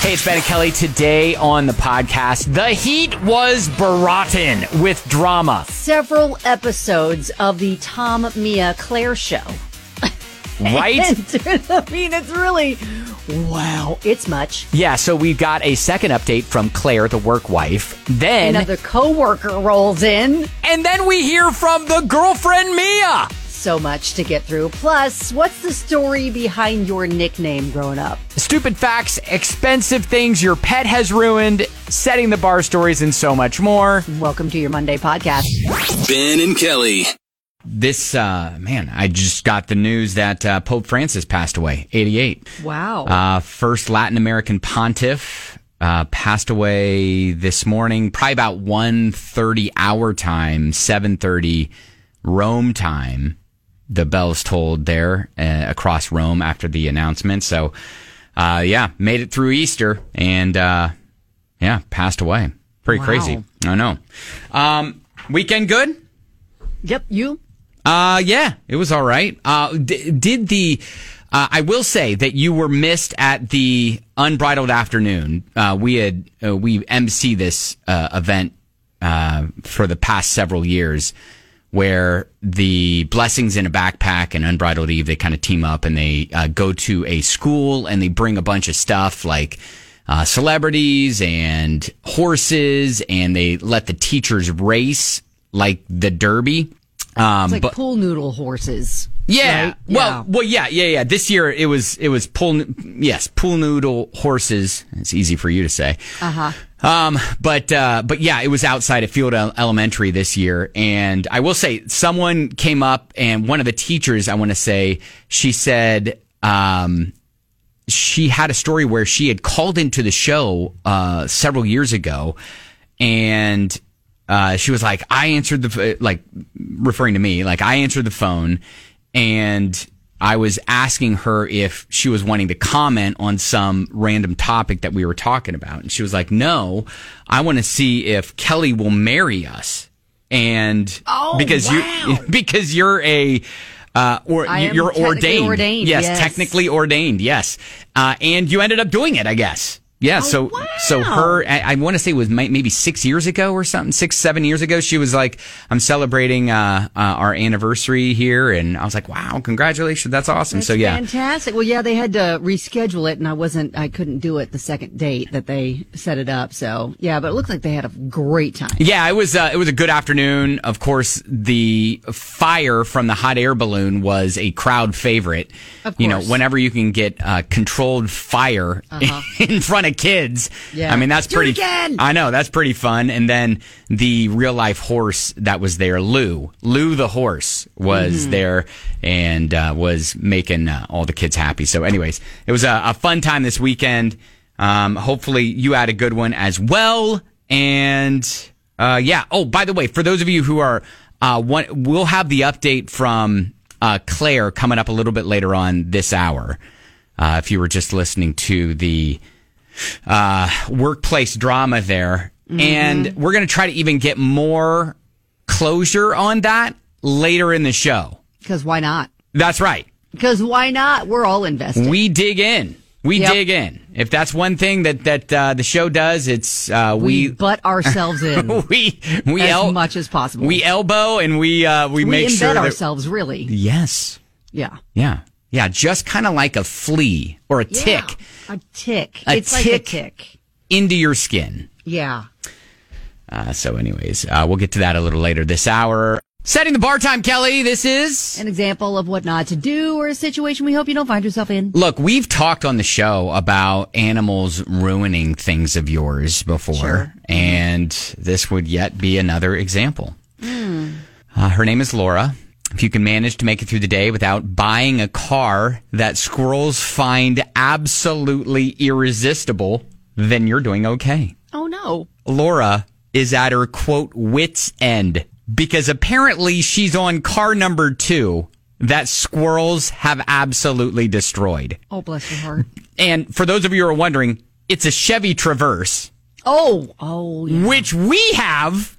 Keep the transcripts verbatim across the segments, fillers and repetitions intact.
Hey, it's Ben and Kelly. Today on the podcast, the heat was broughten with drama. Several episodes of the Tom, Mia, Claire show. Right? And, I mean, it's really, wow, it's much. Yeah, so we got a second update from Claire, the work wife. Then another coworker rolls in. And then we hear from the girlfriend, Mia. So much to get through. Plus, what's the story behind your nickname growing up? Stupid facts, expensive things your pet has ruined, setting the bar stories, and so much more. Welcome to your Monday podcast. Ben and Kelly. This, uh, man, I just got the news that uh, Pope Francis passed away, eighty-eight. Wow. Uh, first Latin American pontiff, uh, passed away this morning, probably about one thirty our time, seven thirty Rome time. The bells tolled there uh, across Rome after the announcement. So, uh, yeah, made it through Easter and, uh, yeah, passed away. Pretty Wow. crazy. I know. Um, weekend good? Yep, you? Uh, yeah, it was all right. Uh, d- did the, uh, I will say that you were missed at the Unbridled Afternoon. Uh, we had, uh, we M C this, uh, event, uh, for the past several years, where the Blessings in a Backpack and Unbridled Eve, they kind of team up and they uh, go to a school and they bring a bunch of stuff like uh, celebrities and horses, and they let the teachers race like the Derby. Um, It's like but, pool noodle horses. yeah. Right? Well, Yeah. well, yeah, yeah, yeah. This year it was, it was pool, yes, pool noodle horses. It's easy for you to say. Uh-huh. Um, but, uh, but yeah, it was outside at Field Elementary this year. And I will say someone came up and one of the teachers, I want to say, she said, um, she had a story where she had called into the show, uh, several years ago, and, uh, she was like, I answered the, like, referring to me, like, I answered the phone, and I was asking her if she was wanting to comment on some random topic that we were talking about. And she was like, no, I want to see if Kelly will marry us. And Oh, because wow. you, because you're a, uh, or I am you're technically ordained. ordained, Yes, yes. technically ordained. Yes. Uh, and you ended up doing it, I guess. Yeah, Oh, so wow. so her, I, I want to say it was mi- maybe six years ago or something, six, seven years ago. She was like, I'm celebrating uh, uh, our anniversary here. And I was like, wow, congratulations. That's awesome. That's so, yeah. fantastic. Well, yeah, they had to reschedule it, and I wasn't, I couldn't do it the second date that they set it up. So, yeah, but it looked like they had a great time. Yeah, it was uh, it was a good afternoon. Of course, the fire from the hot air balloon was a crowd favorite. Of You know, course. whenever you can get uh, controlled fire Uh-huh. in front of kids. Yeah. I mean, that's Do it pretty. again! I know, that's pretty fun. And then the real life horse that was there, Lou, Lou the horse was Mm-hmm. there and uh, was making uh, all the kids happy. So, anyways, it was a, a fun time this weekend. Um, hopefully, you had a good one as well. And uh, yeah. Oh, by the way, for those of you who are, uh, one, we'll have the update from uh, Claire coming up a little bit later on this hour. Uh, if you were just listening to the uh, workplace drama there. Mm-hmm. And we're going to try to even get more closure on that later in the show. Because why not? That's right. Because why not? We're all invested. We dig in. We Yep. dig in. If that's one thing that that uh, the show does, it's uh, we, we butt ourselves in we we as el- much as possible. we elbow and we uh, we, We make embed sure that ourselves, really. yes, Yeah. yeah, yeah, just kind of like a flea or a Yeah. tick A tick. A it's like a tick. tick. into your skin. Yeah. Uh, so, anyways, uh, we'll get to that a little later this hour. Setting the bar time, Kelly. This is. An example of what not to do or a situation we hope you don't find yourself in. Look, we've talked on the show about animals ruining things of yours before, Sure. and this would yet be another example. Mm. Uh, her name is Laura. If you can manage to make it through the day without buying a car that squirrels find absolutely irresistible, then you're doing okay. Oh, no. Laura is at her, quote, wit's end, because apparently she's on car number two that squirrels have absolutely destroyed. Oh, bless your heart. And for those of you who are wondering, it's a Chevy Traverse, Oh, oh, yeah. which we have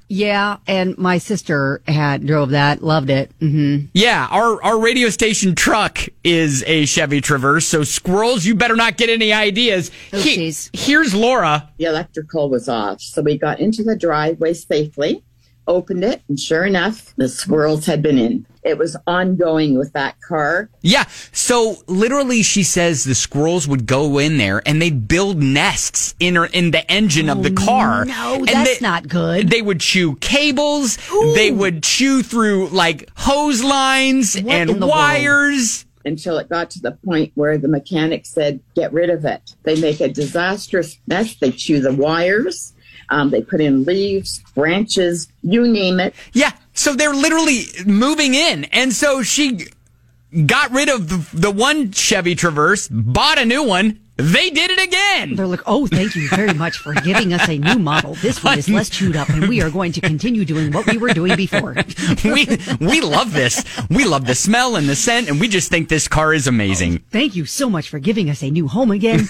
Yeah, and my sister had drove that, loved it. Mm-hmm. Yeah, our, our radio station truck is a Chevy Traverse, so squirrels, you better not get any ideas. He, here's Laura. The electrical was off, so we got into the driveway safely, opened it, and sure enough, the squirrels had been in. It was ongoing with that car. Yeah, so literally she says the squirrels would go in there and they'd build nests in her, in the engine oh, of the car. No, and that's they, not good. They would chew cables. Ooh. They would chew through like hose lines What and wires. World? Until it got to the point where the mechanic said, get rid of it. They make a disastrous mess. They chew the wires. Um, they put in leaves, branches, you name it. Yeah, so they're literally moving in. And so she got rid of the, the one Chevy Traverse, bought a new one. They did it again. They're like, oh, thank you very much for giving us a new model. This one is less chewed up, and we are going to continue doing what we were doing before. we we love this. We love the smell and the scent, and we just think this car is amazing. Oh, thank you so much for giving us a new home again.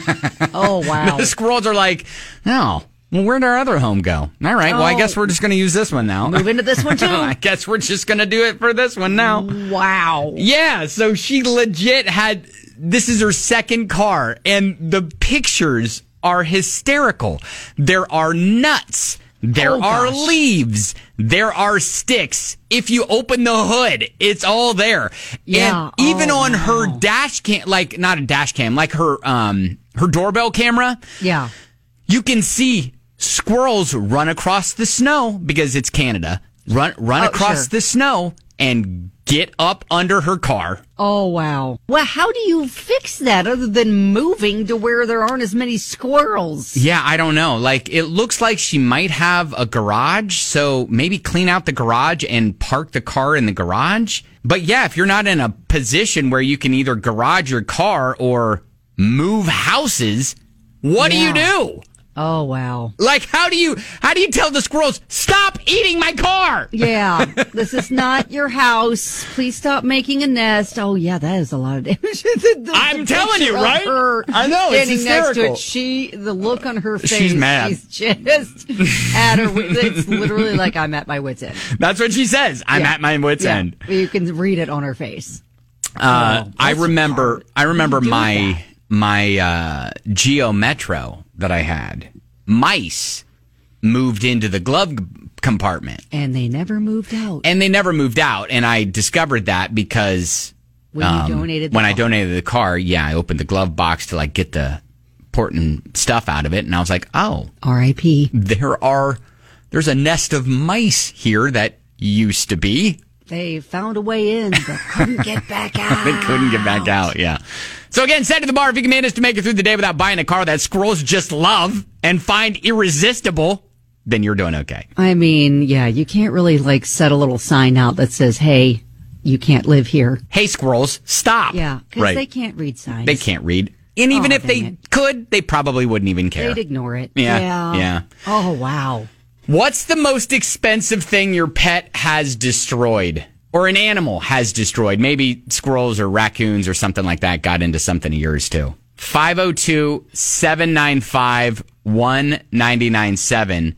Oh, wow. The squirrels are like, no. Well, where'd our other home go? All right, well, I Oh. guess we're just going to use this one now. Move into this one, too. I guess we're just going to do it for this one now. Wow. Yeah, so she legit had, this is her second car, and the pictures are hysterical. There are nuts. There Oh, are gosh. leaves. There are sticks. If you open the hood, it's all there. Yeah. And even Oh, on her wow. dash cam, like, not a dash cam, like her, um, her doorbell camera, Yeah. you can see squirrels run across the snow because it's Canada. Run run Oh, across sure. the snow and get up under her car. Oh, wow. Well, how do you fix that other than moving to where there aren't as many squirrels? Yeah, I don't know. Like, it looks like she might have a garage, so maybe clean out the garage and park the car in the garage. But yeah, if you're not in a position where you can either garage your car or move houses, what Yeah. do you do? Oh, wow. Like, how do you how do you tell the squirrels, stop eating my car? Yeah, this is not your house. Please stop making a nest. Oh, yeah, that is a lot of damage. The- the- I'm the telling you, picture of right? her I know, it's standing next to hysterical. it. She, the look on her face. She's mad. She's just at her. wit- It's literally like I'm at my wit's end. That's what she says. I'm Yeah. at my wit's Yeah. end. You can read it on her face. Uh, Oh, I that's remember. hard. I remember What do you do with my that? my uh, Geo Metro that I had. Mice moved into the glove compartment, And they never moved out. and they never moved out. And I discovered that because When you donated the when I car. donated the car, yeah, I opened the glove box to like get the important stuff out of it, and I was like, oh, R I P there are there's a nest of mice here that used to be. They found a way in, but couldn't get back out. They couldn't get back out, yeah. So again, set to the bar if you can manage to make it through the day without buying a car that squirrels just love and find irresistible, then you're doing okay. I mean, yeah, you can't really like set a little sign out that says, hey, you can't live here. Hey, squirrels, stop. Yeah, because right. they can't read signs. They can't read. And even Oh, if they dang it. could, they probably wouldn't even care. They'd ignore it. Yeah, Yeah. yeah. Oh, wow. What's the most expensive thing your pet has destroyed? Or an animal has destroyed? Maybe squirrels or raccoons or something like that got into something of yours too. five oh two, seven nine five, one nine nine seven.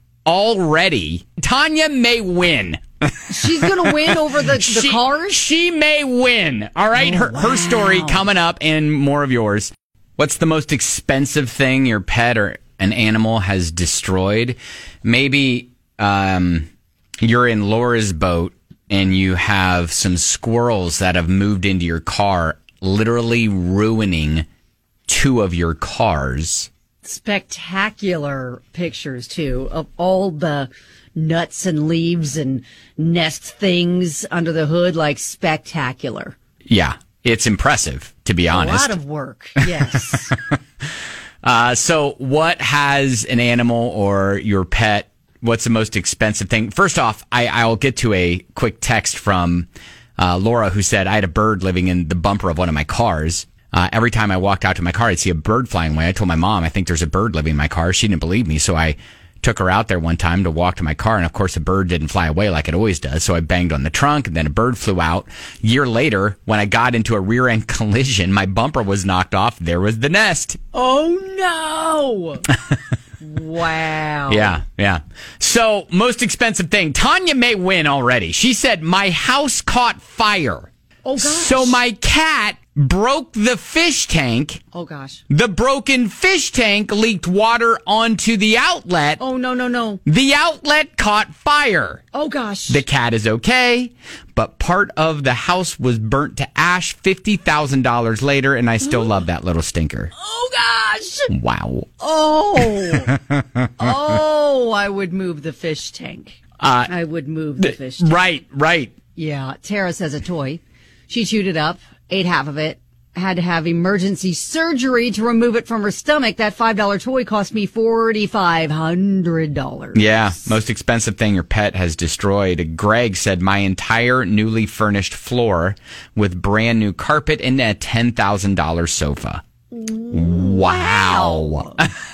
Already, Tanya may win. She's going to win over the, the she, cars? She may win. All right. Oh, her, her story wow. coming up and more of yours. What's the most expensive thing your pet or an animal has destroyed? Maybe um, you're in Laura's boat and you have some squirrels that have moved into your car, literally ruining two of your cars. Spectacular pictures, too, of all the nuts and leaves and nest things under the hood. Like, spectacular. Yeah, it's impressive, to be honest. A lot of work, yes. Uh, so what has an animal or your pet, what's the most expensive thing? First off, I, I'll get to a quick text from uh, Laura who said, I had a bird living in the bumper of one of my cars. Uh, every time I walked out to my car, I'd see a bird flying away. I told my mom, I think there's a bird living in my car. She didn't believe me, so I took her out there one time to walk to my car, and of course the bird didn't fly away like it always does, so I banged on the trunk, and then a bird flew out. A year later, when I got into a rear-end collision, my bumper was knocked off. There was the nest. Oh, no. Wow. Yeah, yeah. So, most expensive thing. Tanya may win already. She said, my house caught fire. Oh, gosh. So my cat broke the fish tank. Oh, gosh. The broken fish tank leaked water onto the outlet. Oh, no, no, no. The outlet caught fire. Oh, gosh. The cat is okay, but part of the house was burnt to ash fifty thousand dollars later, and I still love that little stinker. Oh, gosh. Wow. Oh. Oh, I would move the fish tank. Uh, I would move the fish tank. Right, right. Yeah. Tara says a toy. She chewed it up, ate half of it, had to have emergency surgery to remove it from her stomach. That five dollar toy cost me four thousand five hundred dollars. Yeah, most expensive thing your pet has destroyed. Greg said, my entire newly furnished floor with brand new carpet and a ten thousand dollars sofa. Wow. Wow.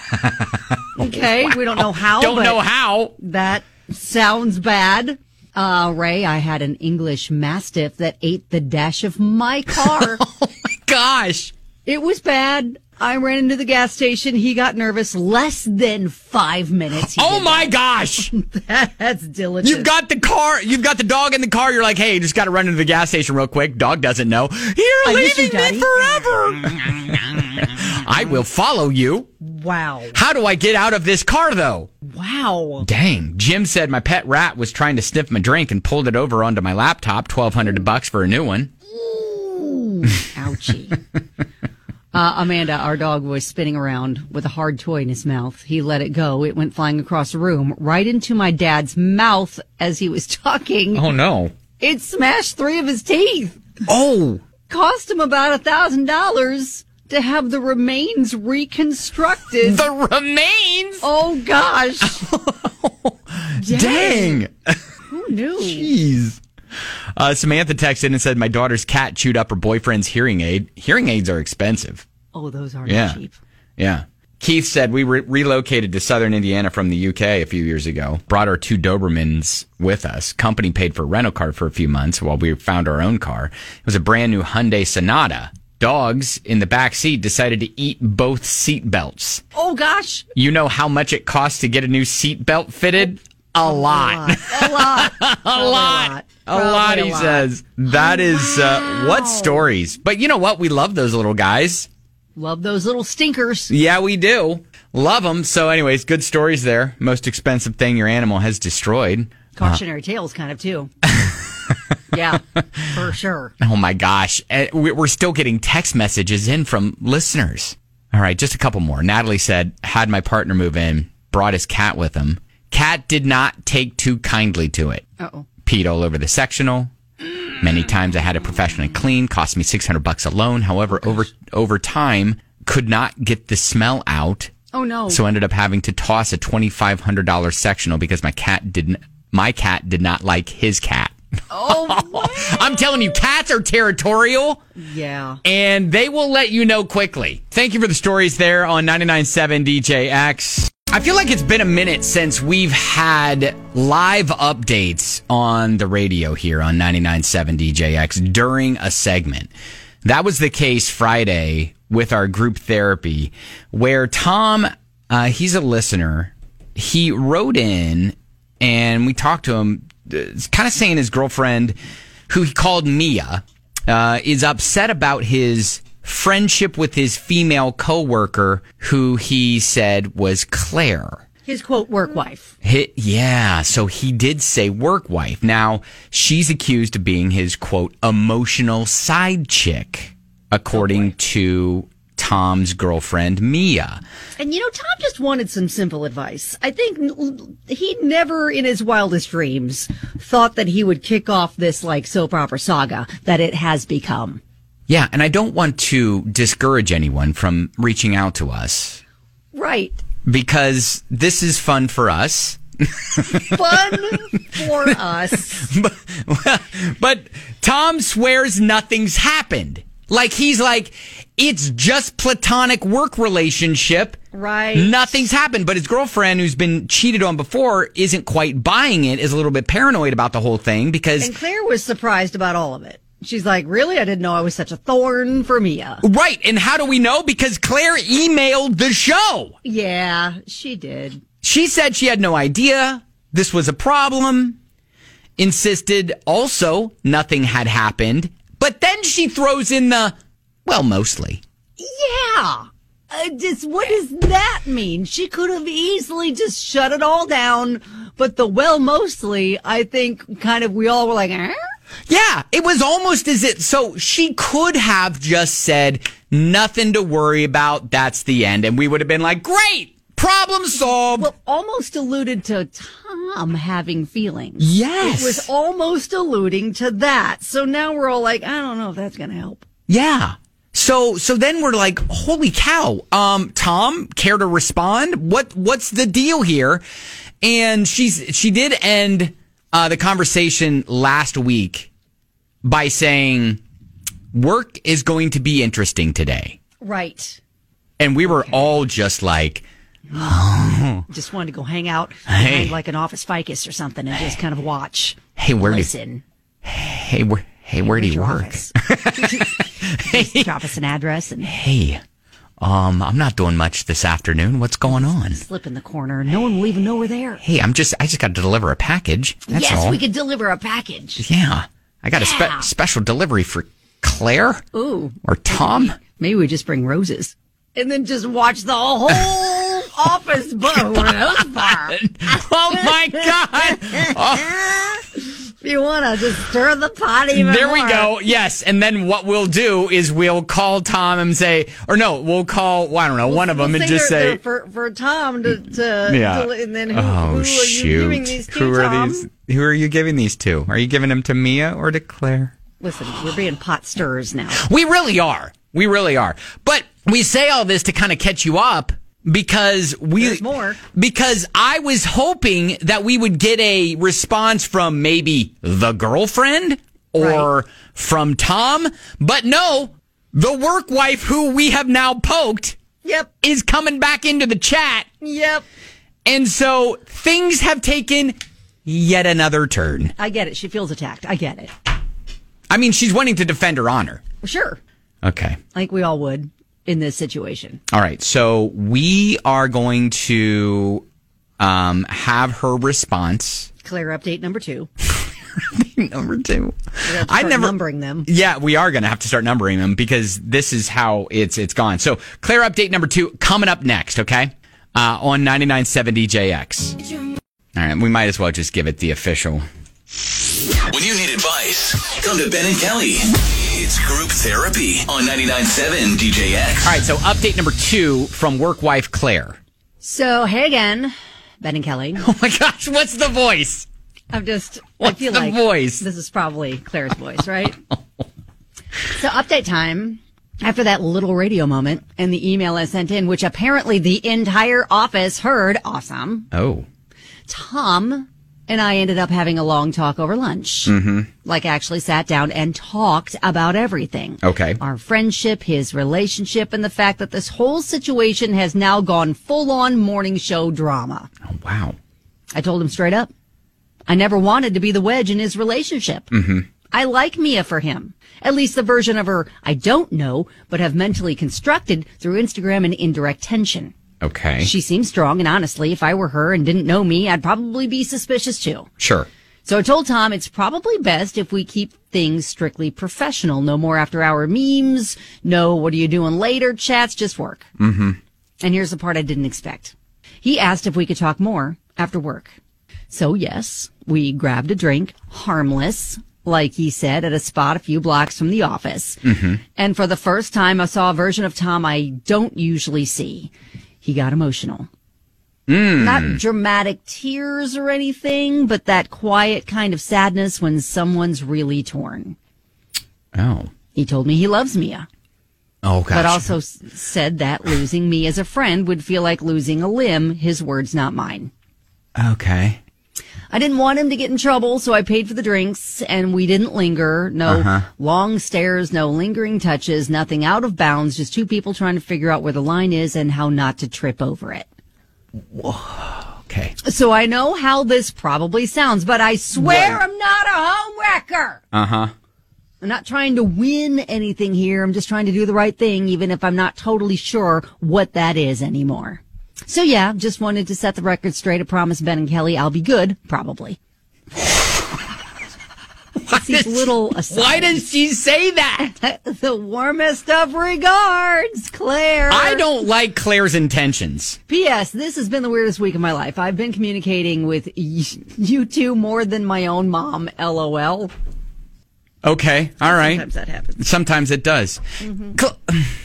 Okay, we don't know how. Don't but know how. That sounds bad. Uh, Ray, I had an English Mastiff that ate the dash of my car. Oh my gosh. It was bad. I ran into the gas station. He got nervous. Less than five minutes. Oh my gosh. That's diligent. You've got the car. You've got the dog in the car. You're like, hey, you just got to run into the gas station real quick. Dog doesn't know. You're I miss you, leaving Daddy. me forever. I will follow you. Wow. How do I get out of this car, though? Wow. Dang. Jim said my pet rat was trying to sniff my drink and pulled it over onto my laptop. twelve hundred bucks for a new one. Ooh. Ouchie. Uh, Amanda, our dog, was spinning around with a hard toy in his mouth. He let it go. It went flying across the room, right into my dad's mouth as he was talking. Oh, no. It smashed three of his teeth. Oh. Cost him about a thousand dollars to have the remains reconstructed. The remains? Oh, gosh. Dang. Who knew? Jeez. Uh, Samantha texted and said, my daughter's cat chewed up her boyfriend's hearing aid. Hearing aids are expensive. Oh, those aren't Yeah. cheap. Yeah. Keith said, we re- relocated to southern Indiana from the U K a few years ago. Brought our two Dobermans with us. Company paid for a rental car for a few months while we found our own car. It was a brand new Hyundai Sonata. Dogs in the back seat decided to eat both seat belts. Oh, gosh. You know how much it costs to get a new seat belt fitted? A lot. A lot. A lot. A Probably lot, a he lot. says. That is, uh, what stories. But you know what? We love those little guys. Love those little stinkers. Yeah, we do. Love them. So anyways, good stories there. Most expensive thing your animal has destroyed. Cautionary tales, kind of, too. Yeah, for sure. Oh my gosh. Uh, we- We're still getting text messages in from listeners. All right, just a couple more. Natalie said, had my partner move in, brought his cat with him. Cat did not take too kindly to it. Uh-oh. Peed all over the sectional. Many times I had it professionally cleaned, cost me six hundred bucks alone. However, Oh, over over time, could not get the smell out. Oh, no. So ended up having to toss a twenty-five hundred dollars sectional because my cat didn't my cat did not like his cat. Oh, I'm telling you, cats are territorial. yeah. And they will let you know quickly. Thank you for the stories there on ninety-nine point seven D J X. I feel like it's been a minute since we've had live updates on the radio here on ninety-nine point seven D J X during a segment. That was the case Friday with our group therapy, where Tom, uh, he's a listener. He wrote in and we talked to him, uh, kind of saying his girlfriend, who he called Mia, uh, is upset about his friendship with his female coworker, who he said was Claire. His, quote, work wife. Hi yeah, so he did say work wife. Now, she's accused of being his, quote, emotional side chick, according Oh, to Tom's girlfriend, Mia. And, you know, Tom just wanted some simple advice. I think n- he never in his wildest dreams thought that he would kick off this, like, soap opera saga that it has become. Yeah, and I don't want to discourage anyone from reaching out to us, Right. because this is fun for us. Fun for us. but, but Tom swears nothing's happened. Like, he's like, it's just platonic work relationship. Right. Nothing's happened. But his girlfriend, who's been cheated on before, isn't quite buying it, is a little bit paranoid about the whole thing because... And Claire was surprised about all of it. She's like, really? I didn't know I was such a thorn for Mia. Right. And how do we know? Because Claire emailed the show. Yeah, she did. She said she had no idea this was a problem, insisted also nothing had happened, but then she throws in the, well, mostly. Yeah. Uh, just, what does that mean? She could have easily just shut it all down, but the well, mostly, I think kind of we all were like, eh? Yeah, it was almost as if, so she could have just said, nothing to worry about, that's the end. And we would have been like, great, problem solved. Well, almost alluded to Tom having feelings. Yes. It was almost alluding to that. So now we're all like, I don't know if that's going to help. Yeah. So, so then we're like, holy cow. Um, Tom, care to respond? What, what's the deal here? And she's, she did end uh, the conversation last week by saying, work is going to be interesting today. Right. And we were okay. all just like, oh. Just wanted to go hang out hey. behind like an office ficus or something and just kind of watch. Hey, where listen. Do, hey, where, hey, where do you work? Hey. Drop us an address and hey, um, I'm not doing much this afternoon. What's going on? Slip in the corner. No one will even know we're there. Hey, I'm just, I just got to deliver a package. That's yes, all. we could deliver a package. Yeah. I got yeah. a spe- special delivery for Claire. Ooh. Or Tom. Maybe, maybe we just bring roses. And then just watch the whole office burn. Oh my God. Oh. If you want to just stir the pot even There more. we go. Yes. And then what we'll do is we'll call Tom and say, or no, we'll call, well, I don't know, we'll, one of them we'll and just they're, say. they're for, for Tom to, to, yeah. to, and then who, oh, who are shoot. you giving these to, who are Tom? these? Who are you giving these to? Are you giving them to Mia or to Claire? Listen, we're being pot stirrers now. We really are. We really are. But we say all this to kind of catch you up because we There's more. Because I was hoping that we would get a response from maybe the girlfriend or right. from Tom, but no, the work wife who we have now poked yep. is coming back into the chat. Yep. And so things have taken yet another turn. I get it. She feels attacked. I get it. I mean, she's wanting to defend her honor. Sure. Okay. I think we all would in this situation. All right. So we are going to um, have her response. Claire update number two. number two. I never numbering them. Yeah, we are going to have to start numbering them because this is how it's it's gone. So Claire update number two coming up next, okay? Uh, on ninety-nine point seven D J X. All right. We might as well just give it the official. When you need advice, come to Ben and Kelly. It's group therapy on ninety-nine point seven D J X. All right, so update number two from work wife Claire. So, hey again, Ben and Kelly. Oh my gosh, what's the voice? I'm just, what's I feel the like voice? This is probably Claire's voice, right? So, update time. After that little radio moment and the email I sent in, which apparently the entire office heard, awesome. Oh. Tom and I ended up having a long talk over lunch. Mm-hmm. Like actually sat down and talked about everything. Okay. Our friendship, his relationship, and the fact that this whole situation has now gone full-on morning show drama. Oh, wow. I told him straight up. I never wanted to be the wedge in his relationship. Mm-hmm. I like Mia for him. At least the version of her I don't know, but have mentally constructed through Instagram and indirect tension. Okay. She seems strong, and honestly, if I were her and didn't know me, I'd probably be suspicious too. Sure. So I told Tom it's probably best if we keep things strictly professional. No more after-hour memes, no what are you doing later chats, just work. Mm-hmm. And here's the part I didn't expect. He asked if we could talk more after work. So yes, we grabbed a drink, harmless, like he said, at a spot a few blocks from the office. Mm-hmm. And for the first time, I saw a version of Tom I don't usually see. He got emotional. Mm. Not dramatic tears or anything, but that quiet kind of sadness when someone's really torn. Oh. He told me he loves Mia. Oh, gosh. But also s- said that losing me as a friend would feel like losing a limb. His words, not mine. Okay. I didn't want him to get in trouble, so I paid for the drinks, and we didn't linger. No uh-huh. long stares, no lingering touches, nothing out of bounds, just two people trying to figure out where the line is and how not to trip over it. Whoa. Okay. So I know how this probably sounds, but I swear Whoa. I'm not a home wrecker. Uh-huh. I'm not trying to win anything here. I'm just trying to do the right thing, even if I'm not totally sure what that is anymore. So yeah, just wanted to set the record straight. I promise Ben and Kelly I'll be good, probably. These little asides. Why does she say that? The warmest of regards, Claire. I don't like Claire's intentions. P S. This has been the weirdest week of my life. I've been communicating with y- you two more than my own mom, LOL. Okay, all right. Sometimes that happens. Sometimes it does. Mm-hmm. Cl-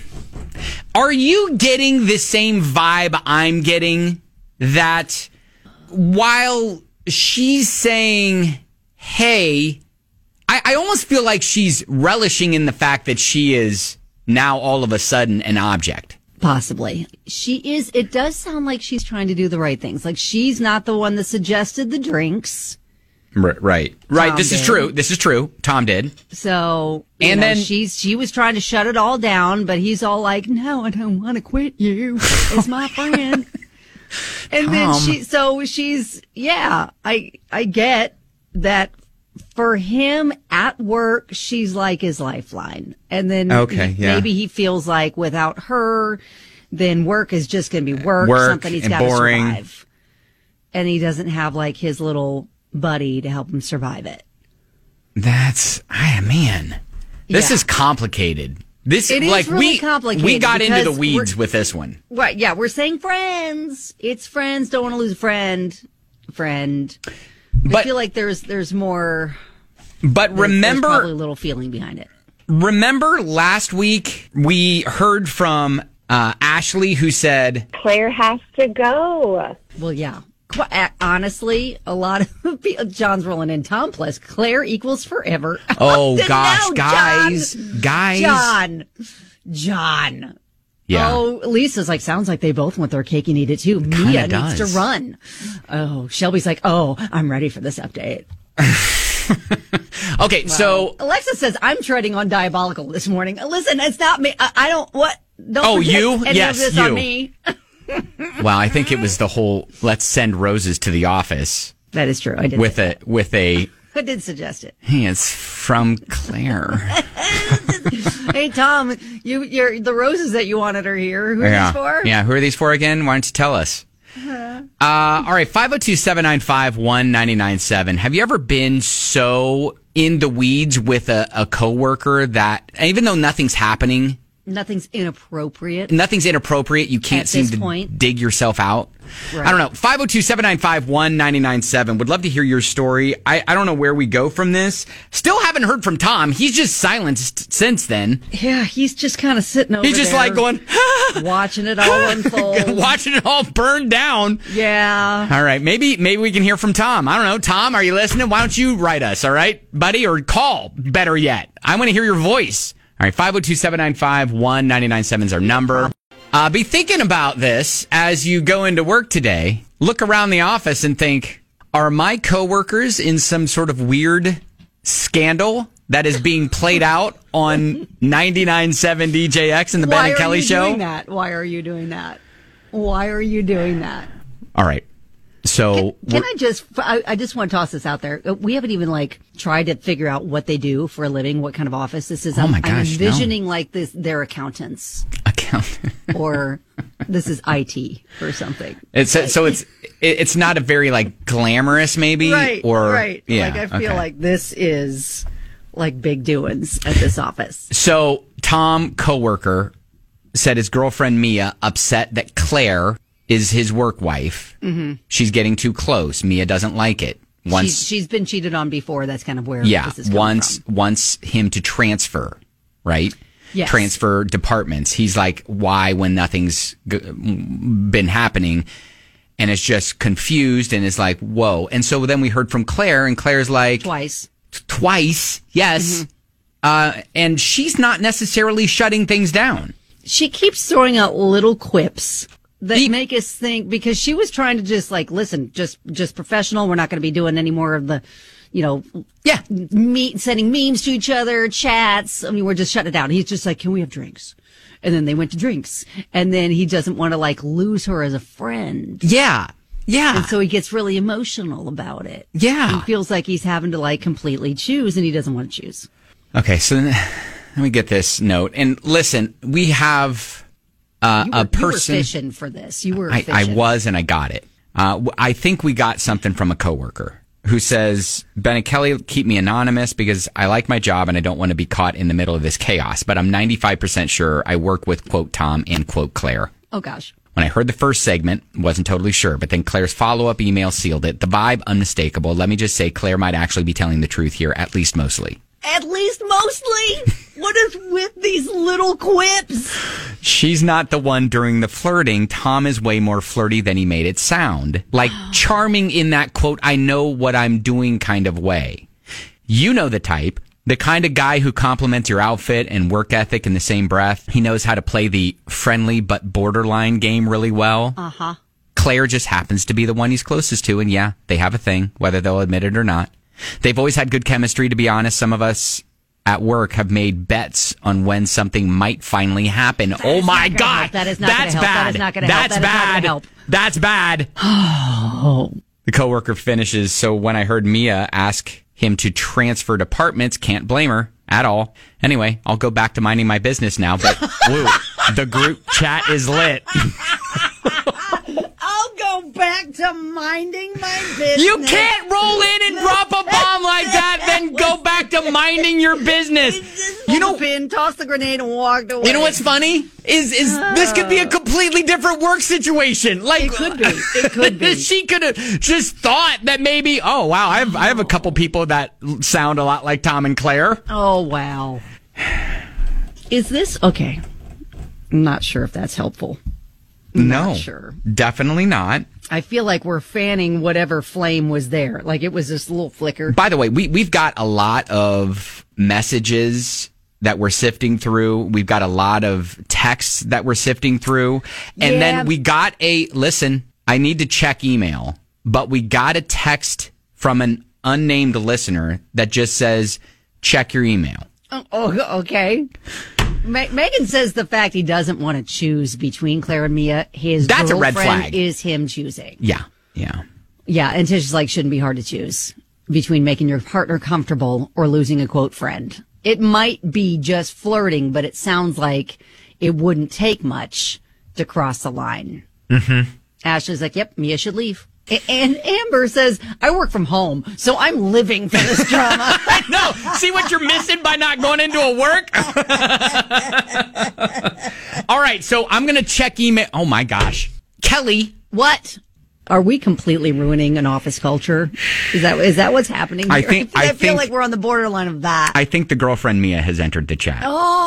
Are you getting the same vibe I'm getting? That while she's saying, hey, I, I almost feel like she's relishing in the fact that she is now all of a sudden an object. Possibly. She is, it does sound like she's trying to do the right things. Like she's not the one that suggested the drinks. Right, right. right. Tom This did. is true. This is true. Tom did. So, you and know, then she's, she was trying to shut it all down, but he's all like, no, I don't want to quit you. It's my friend. And Tom. then she, so she's, yeah, I, I get that for him at work, she's like his lifeline. And then okay, he, yeah. maybe he feels like without her, then work is just going to be work, work something he's and got to boring. survive. And he doesn't have like his little buddy to help him survive it. That's, ah, man, this Yeah. is complicated. This It is like really we complicated we got into the because weeds we're- with this one. Right, yeah, we're saying friends. It's friends. Don't want to lose a friend. Friend. I But feel like there's there's more. but There's, remember there's probably a little feeling behind it. remember last week we heard from uh, Ashley who said Claire has to go. Well, yeah. Qu- a- Honestly, a lot of people, John's rolling in Tom plus Claire equals forever. Oh No, gosh, John. guys, guys. John, John. Yeah. Oh, Lisa's like, sounds like they both want their cake and eat it too. Kinda Mia needs does. to run. Oh, Shelby's like, oh, I'm ready for this update. Okay, so Alexa says, I'm treading on diabolical this morning. Listen, it's not me. I, I don't, what? Don't Oh, project you? any Yes, of this you. on me. well, I think it was the whole let's send roses to the office That is true. I did. with a with a I did suggest it. hey, it's from Claire. Hey, Tom, you, you're, the roses that you wanted are here. Who are yeah. these for? Yeah, who are these for again? Why don't you tell us? Uh, all right, five oh two, seven nine five, one nine nine seven. Have you ever been so in the weeds with a, a coworker that even though nothing's happening, Nothing's inappropriate. nothing's inappropriate, you can't At seem this to point. dig yourself out? Right. I don't know. five oh two, seven nine five, one nine nine seven. Would love to hear your story. I, I don't know where we go from this. Still haven't heard from Tom. He's just silenced since then. Yeah, he's just kind of sitting over He's just there, like going, watching it all unfold. watching it all burn down. Yeah. All right, maybe maybe we can hear from Tom. I don't know. Tom, are you listening? Why don't you write us, all right, buddy? Or call, better yet. I want to hear your voice. All right, five oh two, seven nine five, one nine nine seven is our number. Uh, be thinking about this as you go into work today. Look around the office and think, are my coworkers in some sort of weird scandal that is being played out on ninety-nine point seven D J X and the Ben Why and are Kelly you Show? doing that? Why are you doing that? Why are you doing that? All right. So Can I just, I, I just want to toss this out there. We haven't even like tried to figure out what they do for a living, what kind of office this is. Oh I'm, my I'm gosh, no. envisioning like this, they're accountants account. or this is I T or something. It's so it's it- it's not a very like glamorous maybe Right. or right. yeah. Like I feel okay. like this is like big doings at this office. So Tom, coworker, said his girlfriend Mia upset that Claire is his work wife. Mm-hmm. She's getting too close. Mia doesn't like it. Once she's, she's been cheated on before. That's kind of where yeah, this is coming wants from. wants him to transfer, right? Yes. Transfer departments. He's like, why when nothing's g- been happening? And is just confused and is like, whoa. And so then we heard from Claire, and Claire's like, Twice. twice, yes. Uh, and she's not necessarily shutting things down. She keeps throwing out little quips that The- make us think, because she was trying to just like, listen, just, just professional. We're not going to be doing any more of the, you know, Yeah. me sending memes to each other, chats. I mean, we're just shutting it down. He's just like, can we have drinks? And then they went to drinks. And then he doesn't want to like lose her as a friend. Yeah. Yeah. And so he gets really emotional about it. Yeah. He feels like he's having to like completely choose, and he doesn't want to choose. Okay, so then, let me get this note. And listen, we have uh, You were, a person. You were fishing for this. You were I, I fishing. was, and I got it. Uh, w- I think we got something from a coworker who says, Ben and Kelly, keep me anonymous because I like my job and I don't want to be caught in the middle of this chaos. But I'm ninety-five percent sure I work with, quote, Tom and, quote, Claire. Oh, gosh. When I heard the first segment, wasn't totally sure, but then Claire's follow-up email sealed it. The vibe, unmistakable. Let me just say, Claire might actually be telling the truth here, at least mostly. At least mostly? What is with these little quips? She's not the one during the flirting. Tom is way more flirty than he made it sound. Like charming in that, quote, I know what I'm doing kind of way. You know the type. The kind of guy who compliments your outfit and work ethic in the same breath. He knows how to play the friendly but borderline game really well. Uh-huh. Claire just happens to be the one he's closest to, and yeah, they have a thing, whether they'll admit it or not. They've always had good chemistry, to be honest. Some of us at work have made bets on when something might finally happen. That oh is my not gonna God. help. That is not That's gonna help. bad. That is not gonna help. That's That is not bad. gonna help. That's bad. Oh. The coworker finishes. So when I heard Mia ask him to transfer departments, can't blame her at all. Anyway, I'll go back to minding my business now, but woo, the group chat is lit. I'll go back to minding my business. You can't roll in and drop a bomb like that, then go back to minding your business. You know, pin, tossed the grenade, and walked away. you know what's funny is is this could be a completely different work situation. Like It could be. It could be. She could have just thought that maybe. Oh wow, I have I have a couple people that sound a lot like Tom and Claire. Oh, wow. Is this okay? I'm not sure if that's helpful. No, Not sure. Definitely not. I feel like we're fanning whatever flame was there. Like it was this little flicker. By the way, we we've got a lot of messages that we're sifting through. We've got a lot of texts that we're sifting through. And Yeah. then we got a, listen, I need to check email, but we got a text from an unnamed listener that just says, check your email. Oh, oh, okay. Me- Megan says the fact he doesn't want to choose between Claire and Mia, his That's a red girlfriend flag. is him choosing. Yeah, yeah. Yeah, and Tish is like, shouldn't be hard to choose between making your partner comfortable or losing a quote friend. It might be just flirting, but it sounds like it wouldn't take much to cross the line. Mm-hmm. Ashley's like, yep, Mia should leave. A- and Amber says, I work from home, so I'm living for this drama. No, see what you're missing by not going into a work? All right, so I'm going to check email. Oh my gosh. Kelly. What? Are we completely ruining an office culture? Is that is that what's happening here? I think- I, I feel think- like we're on the borderline of that. I think the girlfriend Mia has entered the chat.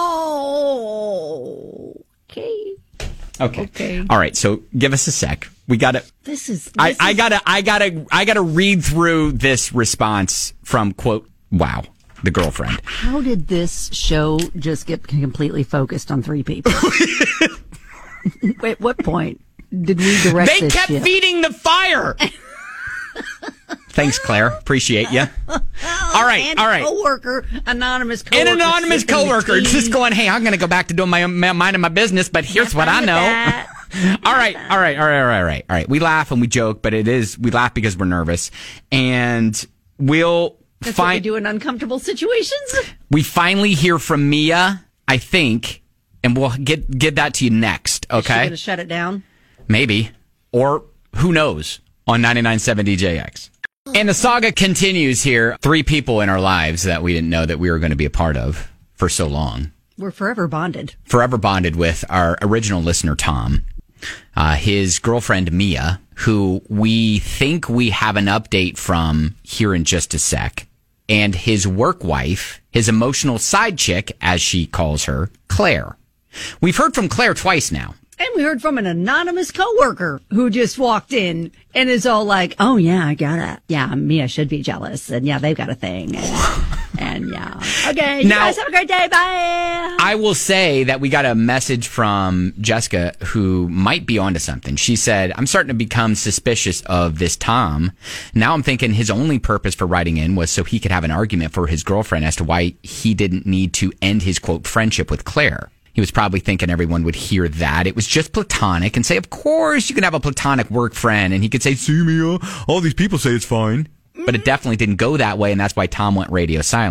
Oh, okay. Okay. Okay. All right, so give us a sec. We got to This is. This I, I is- gotta, I gotta, I gotta read through this response from quote, wow, the girlfriend. How did this show just get completely focused on three people? Wait, what point did we direct They this kept ship? feeding the fire. Thanks, Claire. Appreciate you. All right, And all right. coworker, anonymous coworker, An anonymous sipping the coworker tea. just going, hey, I'm gonna go back to doing my, my mind of my business, but here's what I Fine with know. that. All right, all right, all right, all right, all right, all right. We laugh and we joke, but it is we laugh because we're nervous, and we'll That's what we find. do in uncomfortable situations. We finally hear from Mia, I think, and we'll get get that to you next. Is she Okay, gonna shut it down? maybe, or who knows on ninety-nine point seven D J X. And the saga continues here. Three people in our lives that we didn't know that we were going to be a part of for so long. We're forever bonded. Forever bonded with our original listener, Tom, uh, his girlfriend, Mia, who we think we have an update from here in just a sec, and his work wife, his emotional side chick, as she calls her, Claire. We've heard from Claire twice now. And we heard from an anonymous coworker who just walked in and is all like, oh, yeah, I got it. Yeah, Mia should be jealous. And yeah, they've got a thing. And, and yeah. Okay, you Now- guys have a great day. Bye. I will say that we got a message from Jessica who might be onto something. She said, I'm starting to become suspicious of this Tom. Now I'm thinking his only purpose for writing in was so he could have an argument for his girlfriend as to why he didn't need to end his, quote, friendship with Claire. He was probably thinking everyone would hear that. It was just platonic and say, of course you can have a platonic work friend. And he could say, see, Mia, all these people say it's fine. But it definitely didn't go that way, and that's why Tom went radio silent.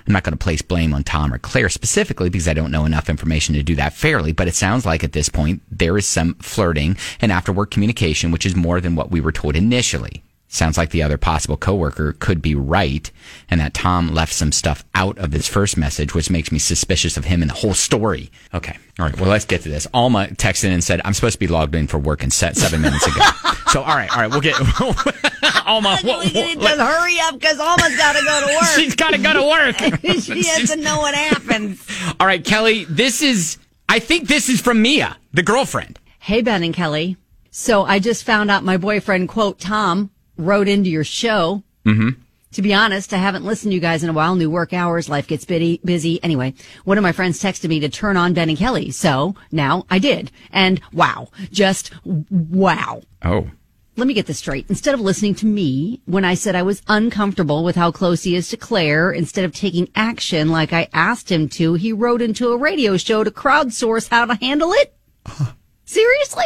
I'm not going to place blame on Tom or Claire specifically because I don't know enough information to do that fairly, but it sounds like at this point there is some flirting and after-work communication, which is more than what we were told initially. Sounds like the other possible coworker could be right, and that Tom left some stuff out of his first message, which makes me suspicious of him and the whole story. Okay. All right. Well, let's get to this. Alma texted in and said, I'm supposed to be logged in for work and set seven minutes ago. So, all right. All right. We'll get Alma. We need to just hurry up because Alma's got to go to work. She's got to go to work. She has to know what happens. All right, Kelly, this is, I think this is from Mia, the girlfriend. Hey, Ben and Kelly. So I just found out my boyfriend, quote, Tom, wrote into your show. Mm-hmm. To be honest, I haven't listened to you guys in a while. New work hours, life gets busy. busy. Anyway, one of my friends texted me to turn on Ben and Kelly. So now I did. And wow, just wow. Oh. Let me get this straight. Instead of listening to me when I said I was uncomfortable with how close he is to Claire, instead of taking action like I asked him to, he wrote into a radio show to crowdsource how to handle it? Seriously?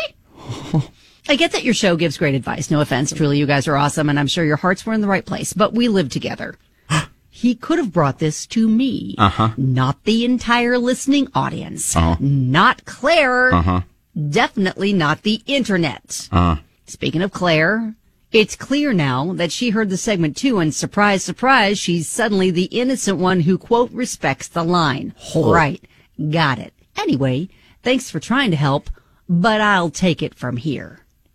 I get that your show gives great advice. No offense. Truly, you guys are awesome, and I'm sure your hearts were in the right place. But we live together. He could have brought this to me, uh-huh. not the entire listening audience, uh-huh. not Claire, uh-huh. definitely not the internet. Uh-huh. Speaking of Claire, it's clear now that she heard the segment too, and surprise, surprise, she's suddenly the innocent one who, quote, respects the line. Oh. Right. Got it. Anyway, thanks for trying to help, but I'll take it from here.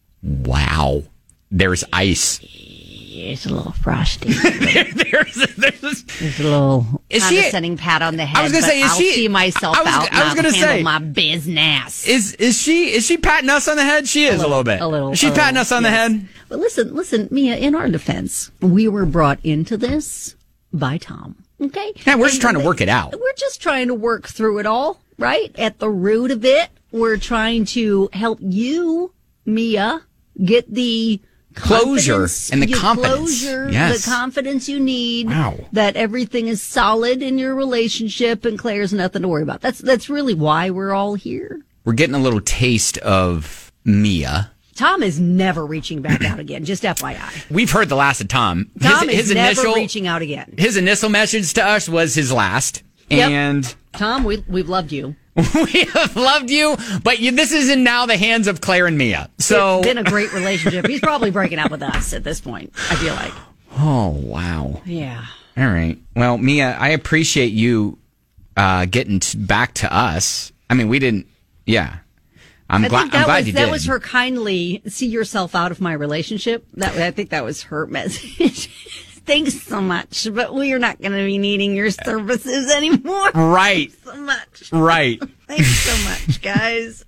Wow. There's ice. It's a little frosty. there, there's, there's, There's a little is she, condescending pat on the head. I was gonna but say, is I'll she, see myself I was, out. I was and gonna I'll handle say, my business. Is is she is she patting us on the head? She is a little, a little bit. A little. Is she a patting little, us on yes. the head? But listen, listen, Mia. In our defense, we were brought into this by Tom. Okay. Yeah, we're just And trying to work it out. We're just trying to work through it all, right? At the root of it, we're trying to help you, Mia, get the closure and the you confidence. Closure, Yes. the confidence you need. Wow. That everything is solid in your relationship and Claire's nothing to worry about. That's that's really why we're all here. We're getting a little taste of Mia. Tom is never reaching back out again. Just F Y I. We've heard the last of Tom. Tom his, is his never initial, reaching out again. His initial message to us was his last. Yep. And Tom, we we've loved you. we have loved you, but you, this is in now the hands of Claire and Mia. So It's been a great relationship. He's probably breaking up with us at this point, I feel like. Oh, wow. Yeah. All right. Well, Mia, I appreciate you uh, getting t- back to us. I mean, we didn't. Yeah. I'm I glad. think that I'm glad was you that did. was her kindly see yourself out of my relationship. That I think that was her message. Thanks so much, but we are not going to be needing your services anymore. Right. Thanks so much. Right. Thanks so much, guys.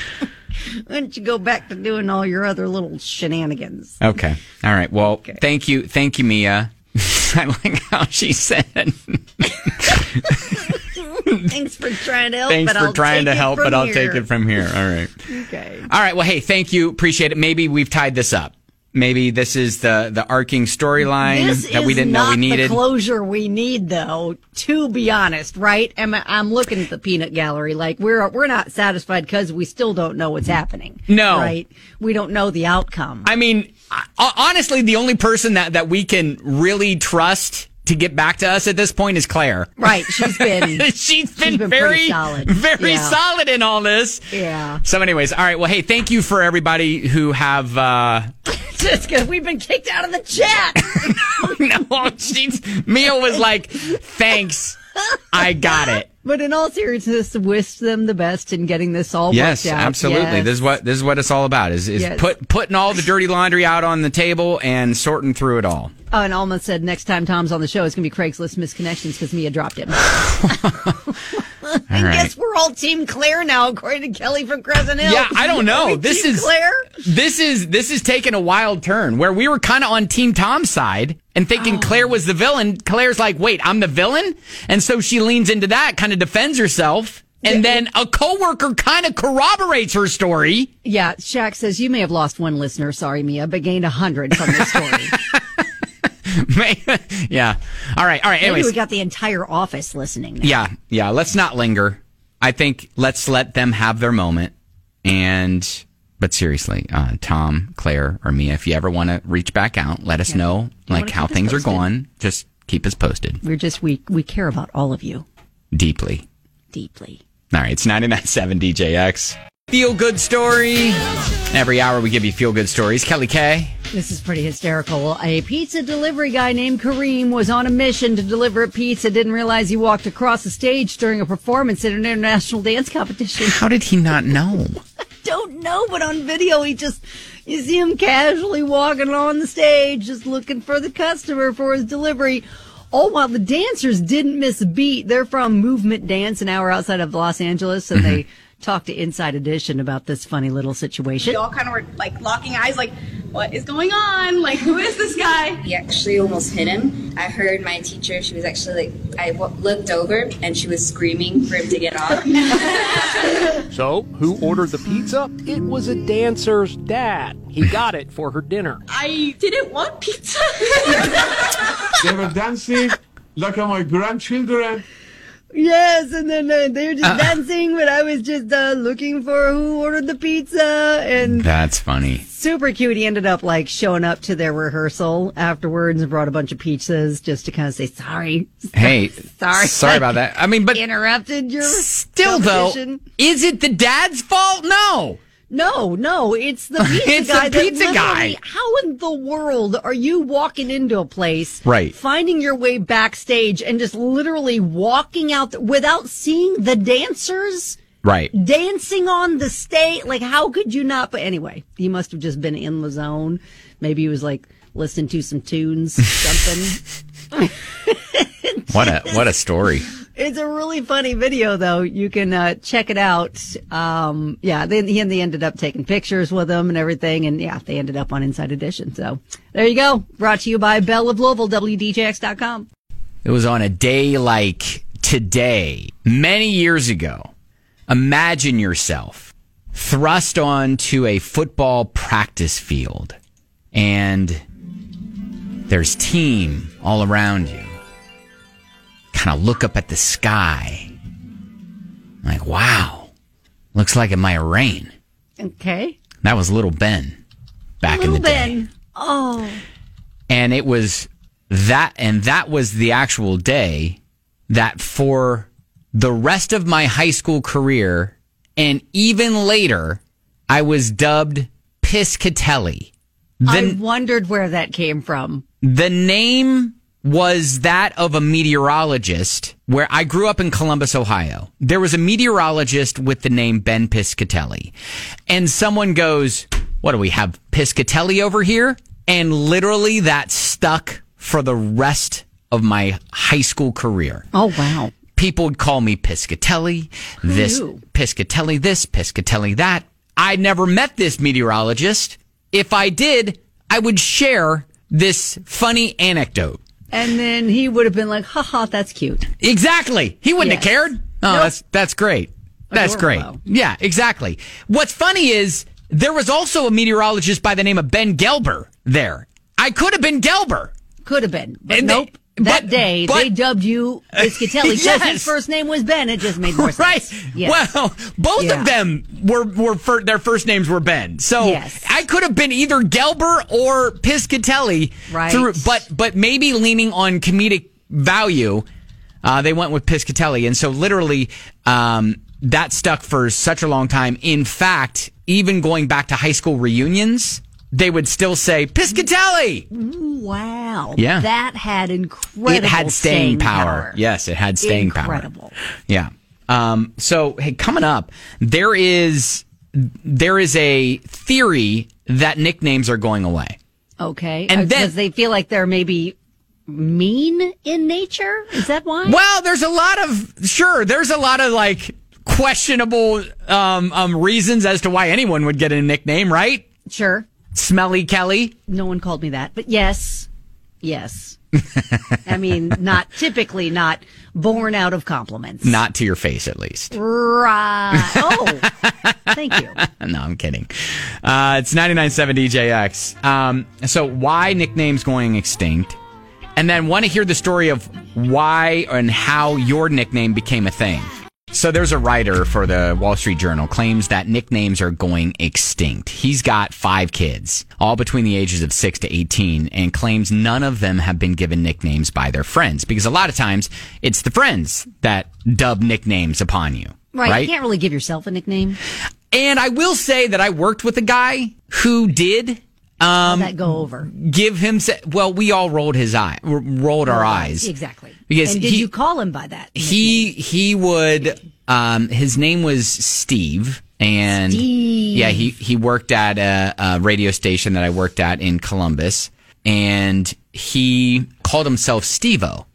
Why don't you go back to doing all your other little shenanigans? Okay. All right. Well, Okay. thank you. Thank you, Mia. I like how she said. Thanks for trying to help. Thanks but for I'll trying take to it help, from but I'll here. take it from here. All right. Okay. All right. Well, hey, thank you. Appreciate it. Maybe we've tied this up. Maybe this is the, the arcing storyline This that we is didn't know we not needed. the closure we need, though. To be honest, right? I'm, I'm looking at the peanut gallery like we're we're not satisfied because we still don't know what's happening. No. right? We don't know the outcome. I mean, I- honestly, the only person that, that we can really trust to get back to us at this point is Claire. Right? She's been she's been, she's been very pretty solid. very Yeah. solid in all this. Yeah. So, anyways, all right. Well, hey, thank you for everybody who have. Uh, Just because we've been kicked out of the chat. no, she's Mia was like, "Thanks, I got it." But in all seriousness, wish them the best in getting this all Yes, worked out. absolutely. Yes. This is what this is what it's all about. Is is Yes. put putting all the dirty laundry out on the table and sorting through it all. Oh, and Alma said next time Tom's on the show, it's going to be Craigslist misconnections because Mia dropped him. I right. guess we're all Team Claire now, according to Kelly from Crescent Hill. Yeah, I don't know. Are we This Team is Claire. This is this is taking a wild turn where we were kind of on Team Tom's side and thinking Oh. Claire was the villain. Claire's like, "Wait, I'm the villain," and so she leans into that, kind of defends herself, and then a coworker kind of corroborates her story. Yeah, Shaq says you may have lost one listener, sorry Mia, but gained a hundred from this story. Yeah. All right. All right. Maybe Anyways. we got the entire office listening now. Yeah, yeah. Let's not linger. I think let's let them have their moment. And, but seriously, uh, Tom, Claire, or Mia, if you ever want to reach back out, let us Yeah. know You like wanna how keep us things are posted. going. Just keep us posted. We're just, we, we care about all of you. Deeply. Deeply. All right, it's ninety-nine point seven D J X. Feel good story. Every hour we give you feel good stories. Kelly K. This is pretty hysterical. A pizza delivery guy named Kareem was on a mission to deliver a pizza. Didn't realize he walked across the stage during a performance at an international dance competition. How did he not know? Don't know, but on video he just, you see him casually walking on the stage, just looking for the customer for his delivery. All while the dancers didn't miss a beat. They're from Movement Dance, an hour outside of Los Angeles, and mm-hmm. they talked to Inside Edition about this funny little situation. We all kind of were like locking eyes, like, what is going on? Like, who is this guy? He actually almost hit him. I heard my teacher, she was actually like, I w- looked over and she was screaming for him to get off. So, who ordered the pizza? It was a dancer's dad. He got it for her dinner. I didn't want pizza. They were dancing like my grandchildren. Yes, and then uh, they were just uh, dancing, but I was just uh, looking for who ordered the pizza. And that's funny. Super cute. He ended up like showing up to their rehearsal afterwards and brought a bunch of pizzas just to kind of say sorry. Hey, sorry, sorry about that. I mean, but interrupted your still though. Is it the dad's fault? No. No, no, it's the pizza it's guy. It's the pizza guy. How in the world are you walking into a place, right, finding your way backstage, and just literally walking out th- without seeing the dancers? Right. Dancing on the stage? Like, how could you not? But anyway, he must have just been in the zone. Maybe he was like listening to some tunes, something. What a what a story. It's a really funny video, though. You can uh, check it out. Um, yeah, they, they ended up taking pictures with him and everything. And, yeah, they ended up on Inside Edition. So there you go. Brought to you by Belle of Louisville, W D J X dot com. It was on a day like today, many years ago. Imagine yourself thrust onto a football practice field, and there's team all around you. Kind of look up at the sky. Like, wow, looks like it might rain. Okay. That was little Ben back little in the day. Ben. Oh. And it was that, and that was the actual day that for the rest of my high school career and even later, I was dubbed Piscatelli. The, I wondered where that came from. The name was that of a meteorologist where I grew up in Columbus, Ohio. There was a meteorologist with the name Ben Piscatelli. And someone goes, what do we have, Piscatelli over here? And literally that stuck for the rest of my high school career. Oh, wow. People would call me Piscatelli, this Piscatelli this, Piscatelli that. I never met this meteorologist. If I did, I would share this funny anecdote. And then he would have been like, haha, that's cute. Exactly. He wouldn't yes. have cared. Oh, nope. that's that's great. That's Adorable. great. Yeah, exactly. What's funny is there was also a meteorologist by the name of Ben Gelber there. I could have been Gelber. Could have been. But and nope. They, that but, day, but, they dubbed you Piscatelli because yes. his first name was Ben. It just made more sense. Right. Yes. Well, both yeah. of them were, were fir- their first names were Ben. So yes. I could have been either Gelber or Piscatelli. Right. Through, but, but maybe leaning on comedic value, uh, they went with Piscatelli. And so literally, um, that stuck for such a long time. In fact, even going back to high school reunions, they would still say Piscatelli. Wow. Yeah. That had incredible It had staying, staying power. power. Yes, it had staying incredible. power. Yeah. Um, so, hey, coming up, there is there is a theory that nicknames are going away. Okay. And uh, then, because they feel like they're maybe mean in nature? Is that why? Well, there's a lot of, sure, there's a lot of like questionable um, um, reasons as to why anyone would get a nickname, right? Sure. Smelly Kelly? No one called me that, but yes, yes. I mean, not typically not born out of compliments. Not to your face, at least. Right. Oh, thank you. No, I'm kidding. Uh, it's ninety-nine point seven D J X. Um, so why nicknames going extinct? And then want to hear the story of why and how your nickname became a thing. So there's a writer for the Wall Street Journal claims that nicknames are going extinct. He's got five kids, all between the ages of six to eighteen, and claims none of them have been given nicknames by their friends because a lot of times it's the friends that dub nicknames upon you. Right. right? You can't really give yourself a nickname. And I will say that I worked with a guy who did um, How'd that go over? give him, well, we all rolled his eye, rolled our eyes. Exactly. Because and did he, you call him by that? He he would. Um, his name was Steve, and Steve. yeah, he he worked at a, a radio station that I worked at in Columbus, and he called himself Steve-O.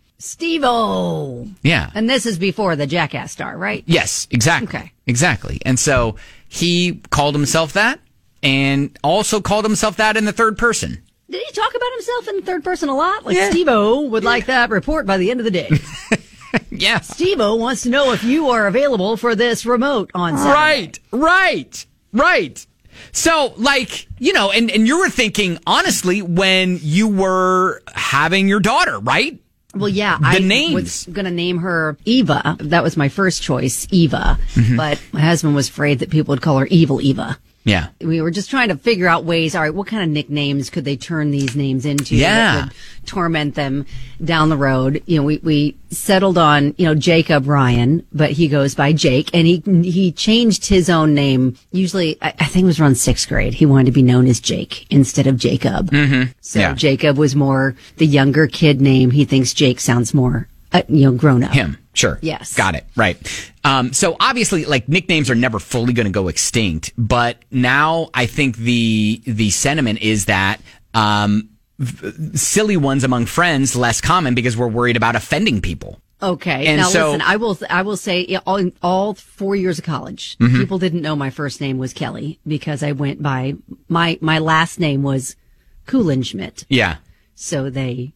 Steve-O. Yeah, And this is before the Jackass star, right? yes, exactly, Okay. exactly. And so he called himself that, and also called himself that in the third person. Did he talk about himself in the third person a lot? Like, Yeah. Steve-O would like that report by the end of the day. Yeah. Steve-O wants to know if you are available for this remote on Saturday. Right, right, right. So, like, you know, and, and you were thinking, honestly, when you were having your daughter, right? Well, yeah, The I names. was going to name her Eva. That was my first choice, Eva. Mm-hmm. But my husband was afraid that people would call her Evil Eva. Yeah. We were just trying to figure out ways, all right, what kind of nicknames could they turn these names into Yeah. that would torment them down the road? You know, we, we settled on, you know, Jacob Ryan, but he goes by Jake, and he he changed his own name. Usually, I, I think it was around sixth grade. He wanted to be known as Jake instead of Jacob. Mm-hmm. So Yeah. Jacob was more the younger kid name. He thinks Jake sounds more, uh, you know, grown up. Him. Sure. Yes. Got it. Right. Um, so obviously, like, nicknames are never fully going to go extinct, but now I think the the sentiment is that um, v- silly ones among friends less common because we're worried about offending people. Okay. And now so- listen, I will I will say yeah, all all four years of college, Mm-hmm. people didn't know my first name was Kelly because I went by my my last name was Kuhlenschmidt. Yeah. So they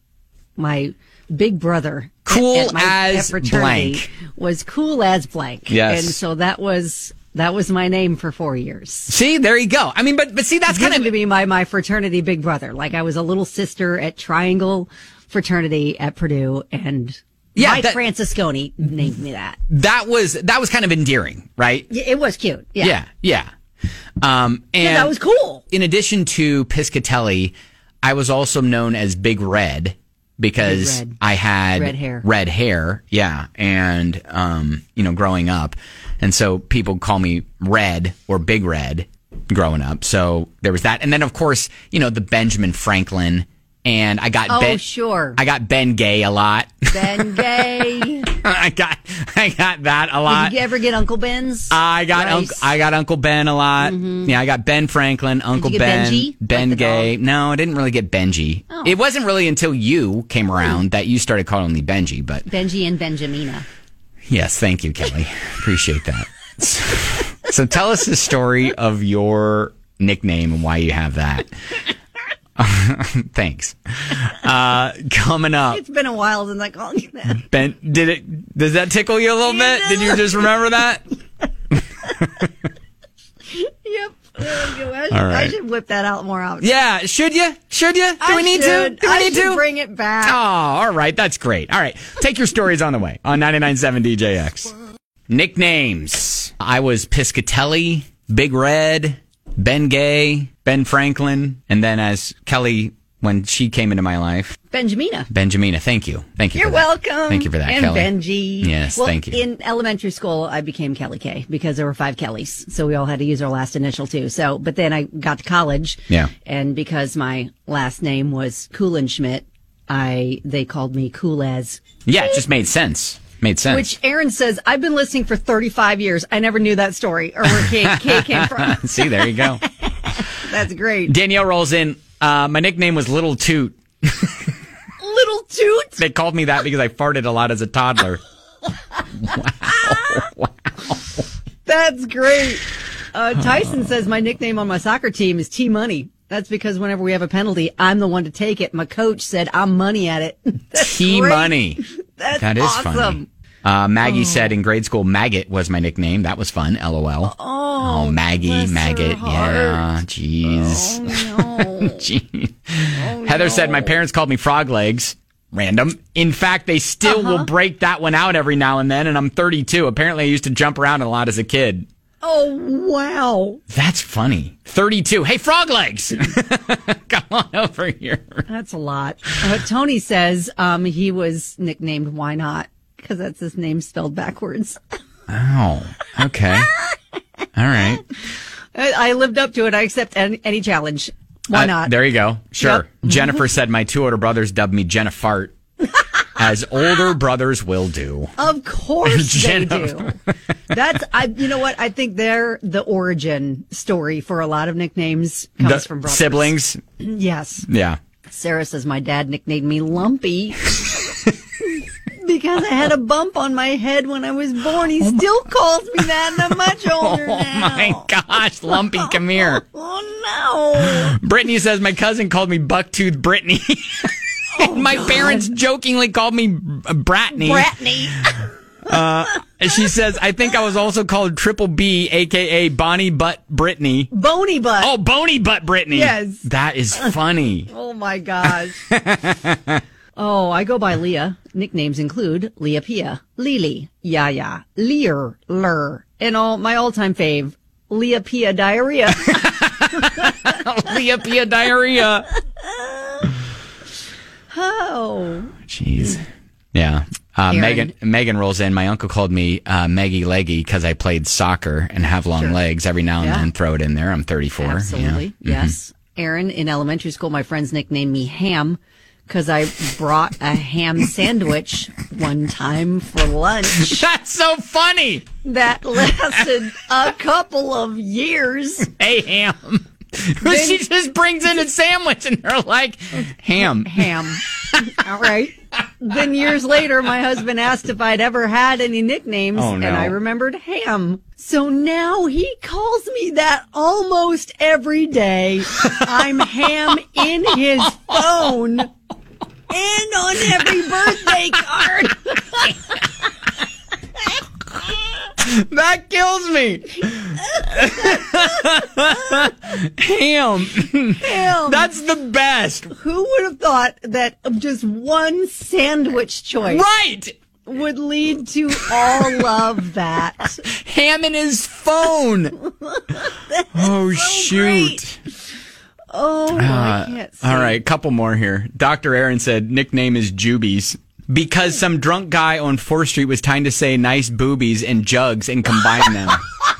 my big brother Cool at, at my, as at fraternity blank. was cool as blank. Yes. And so that was that was my name for four years. See, there you go. I mean, but but see, that's Given kind to of be my my fraternity big brother. Like I was a little sister at Triangle Fraternity at Purdue, and Yeah, Mike that- Francisconi named me that. that was that was kind of endearing, right? Yeah, it was cute. Yeah. Yeah. Yeah. Um, and Yeah, that was cool. In addition to Piscatelli, I was also known as Big Red because Big Red. I had Red hair. Red hair, yeah, and um, you know, growing up, and so people call me Red or Big Red growing up. So there was that, and then of course, you know, the Benjamin Franklin, and I got Oh, Ben, sure. I got Ben Gay a lot. Ben Gay. I got I got that a lot. Did you ever get Uncle Ben's? I got Rice? Uncle, I got Uncle Ben a lot. Yeah, I got Ben Franklin, Uncle you get Ben, Benji? Ben Like the Gay. dog? No, I didn't really get Benji. Oh. It wasn't really until you came around that you started calling me Benji. But Benji and Benjamina. yes, thank you, Kelly. Appreciate that. So, so tell us the story of your nickname and why you have that. Thanks. Uh, coming up, It's been a while since I called you that. Ben. Did it? Does that tickle you a little bit? Did you just remember that? Yep. I should, All right. I should whip that out more often. Yeah, should you? Should you? Do I we need should. to? Do we I need should to? bring it back. Oh, all right. That's great. All right. Take your stories on the way on ninety-nine point seven D J X. Nicknames. I was Piscatelli, Big Red, Ben Gay, Ben Franklin, and then as Kelly, when she came into my life, Benjamina. Benjamina. Thank you. Thank you You're for that. welcome. Thank you for that, and Kelly. Benji. Yes, well, thank you. In elementary school, I became Kelly K because there were five Kellys, so we all had to use our last initial too. So, but then I got to college, Yeah. and because my last name was Kuhlenschmidt, I they called me Cool as. Yeah, it just made sense. Made sense. Which Aaron says, I've been listening for thirty-five years. I never knew that story or where K, K came from. See, there you go. That's great. Danielle rolls in. Uh, my nickname was Little Toot. Little Toot. They called me that because I farted a lot as a toddler. That's great. Uh, Tyson says my nickname on my soccer team is T Money. That's because whenever we have a penalty, I'm the one to take it. My coach said I'm money at it. That's T great. Money. That's That is awesome. funny. Uh, Maggie said in grade school, Maggot was my nickname. That was fun. LOL. Oh, Maggie, bless her Maggot. Yeah, heart. jeez. Oh, no. Jeez. Heather said my parents called me Frog Legs. random. In fact, they still Uh-huh. will break that one out every now and then, and I'm thirty-two. Apparently, I used to jump around a lot as a kid. Oh, wow. That's funny. thirty-two. Hey, frog legs. Come on over here. That's a lot. Uh, Tony says um, he was nicknamed Why Not? Because that's his name spelled backwards. Oh, okay. All right. I, I lived up to it. I accept any, any challenge. Why Uh, not? There you go. Sure. Yep. Jennifer said my two older brothers dubbed me Jenna Fart, as older brothers will do. Of course they Jenna. do. That's I. You know what? I think they're the origin story for a lot of nicknames comes The from brothers. siblings. Yes. Yeah. Sarah says my dad nicknamed me Lumpy because I had a bump on my head when I was born. He still calls me that, and I'm much older Oh now. my gosh, Lumpy, come here. Oh no. Brittany says my cousin called me Bucktooth Brittany. My parents jokingly called me Bratney. Bratney. Uh, and she says, I think I was also called Triple B, a k a. Bonnie Butt Brittany. Bony butt. Oh, Bony Butt Brittany. Yes. That is funny. Oh my gosh. Oh, I go by Leah. Nicknames include Leah Pia, Lily, Yaya, Lear, Lur, and all my all-time fave, Leah Pia Diarrhea. Leah Pia Diarrhea. Oh. Jeez. Yeah. Uh, Aaron. Megan Megan rolls in. My uncle called me uh, Meggy Leggy because I played soccer and have long Sure. legs. Every now and Yeah. then, throw it in there. I'm thirty-four. Absolutely. Yeah. Yes. Aaron, in elementary school, my friends nicknamed me Ham because I brought a ham sandwich one time for lunch. That's so funny. That lasted a couple of years. Hey, Ham. She just brings in a sandwich and they're like, Ham. Ham. All right. Then years later, my husband asked if I'd ever had any nicknames, Oh, no. and I remembered Ham. So now he calls me that almost every day. I'm Ham in his phone and on every birthday card. That kills me. Ham. Ham. That's the best. Who would have thought that just one sandwich choice Right. would lead to all of that? Ham in his phone. Oh, shoot. Oh, Uh, I can't see. all right, couple more here. Doctor Aaron said nickname is Jubies because some drunk guy on fourth Street was trying to say nice boobies and jugs and combine them.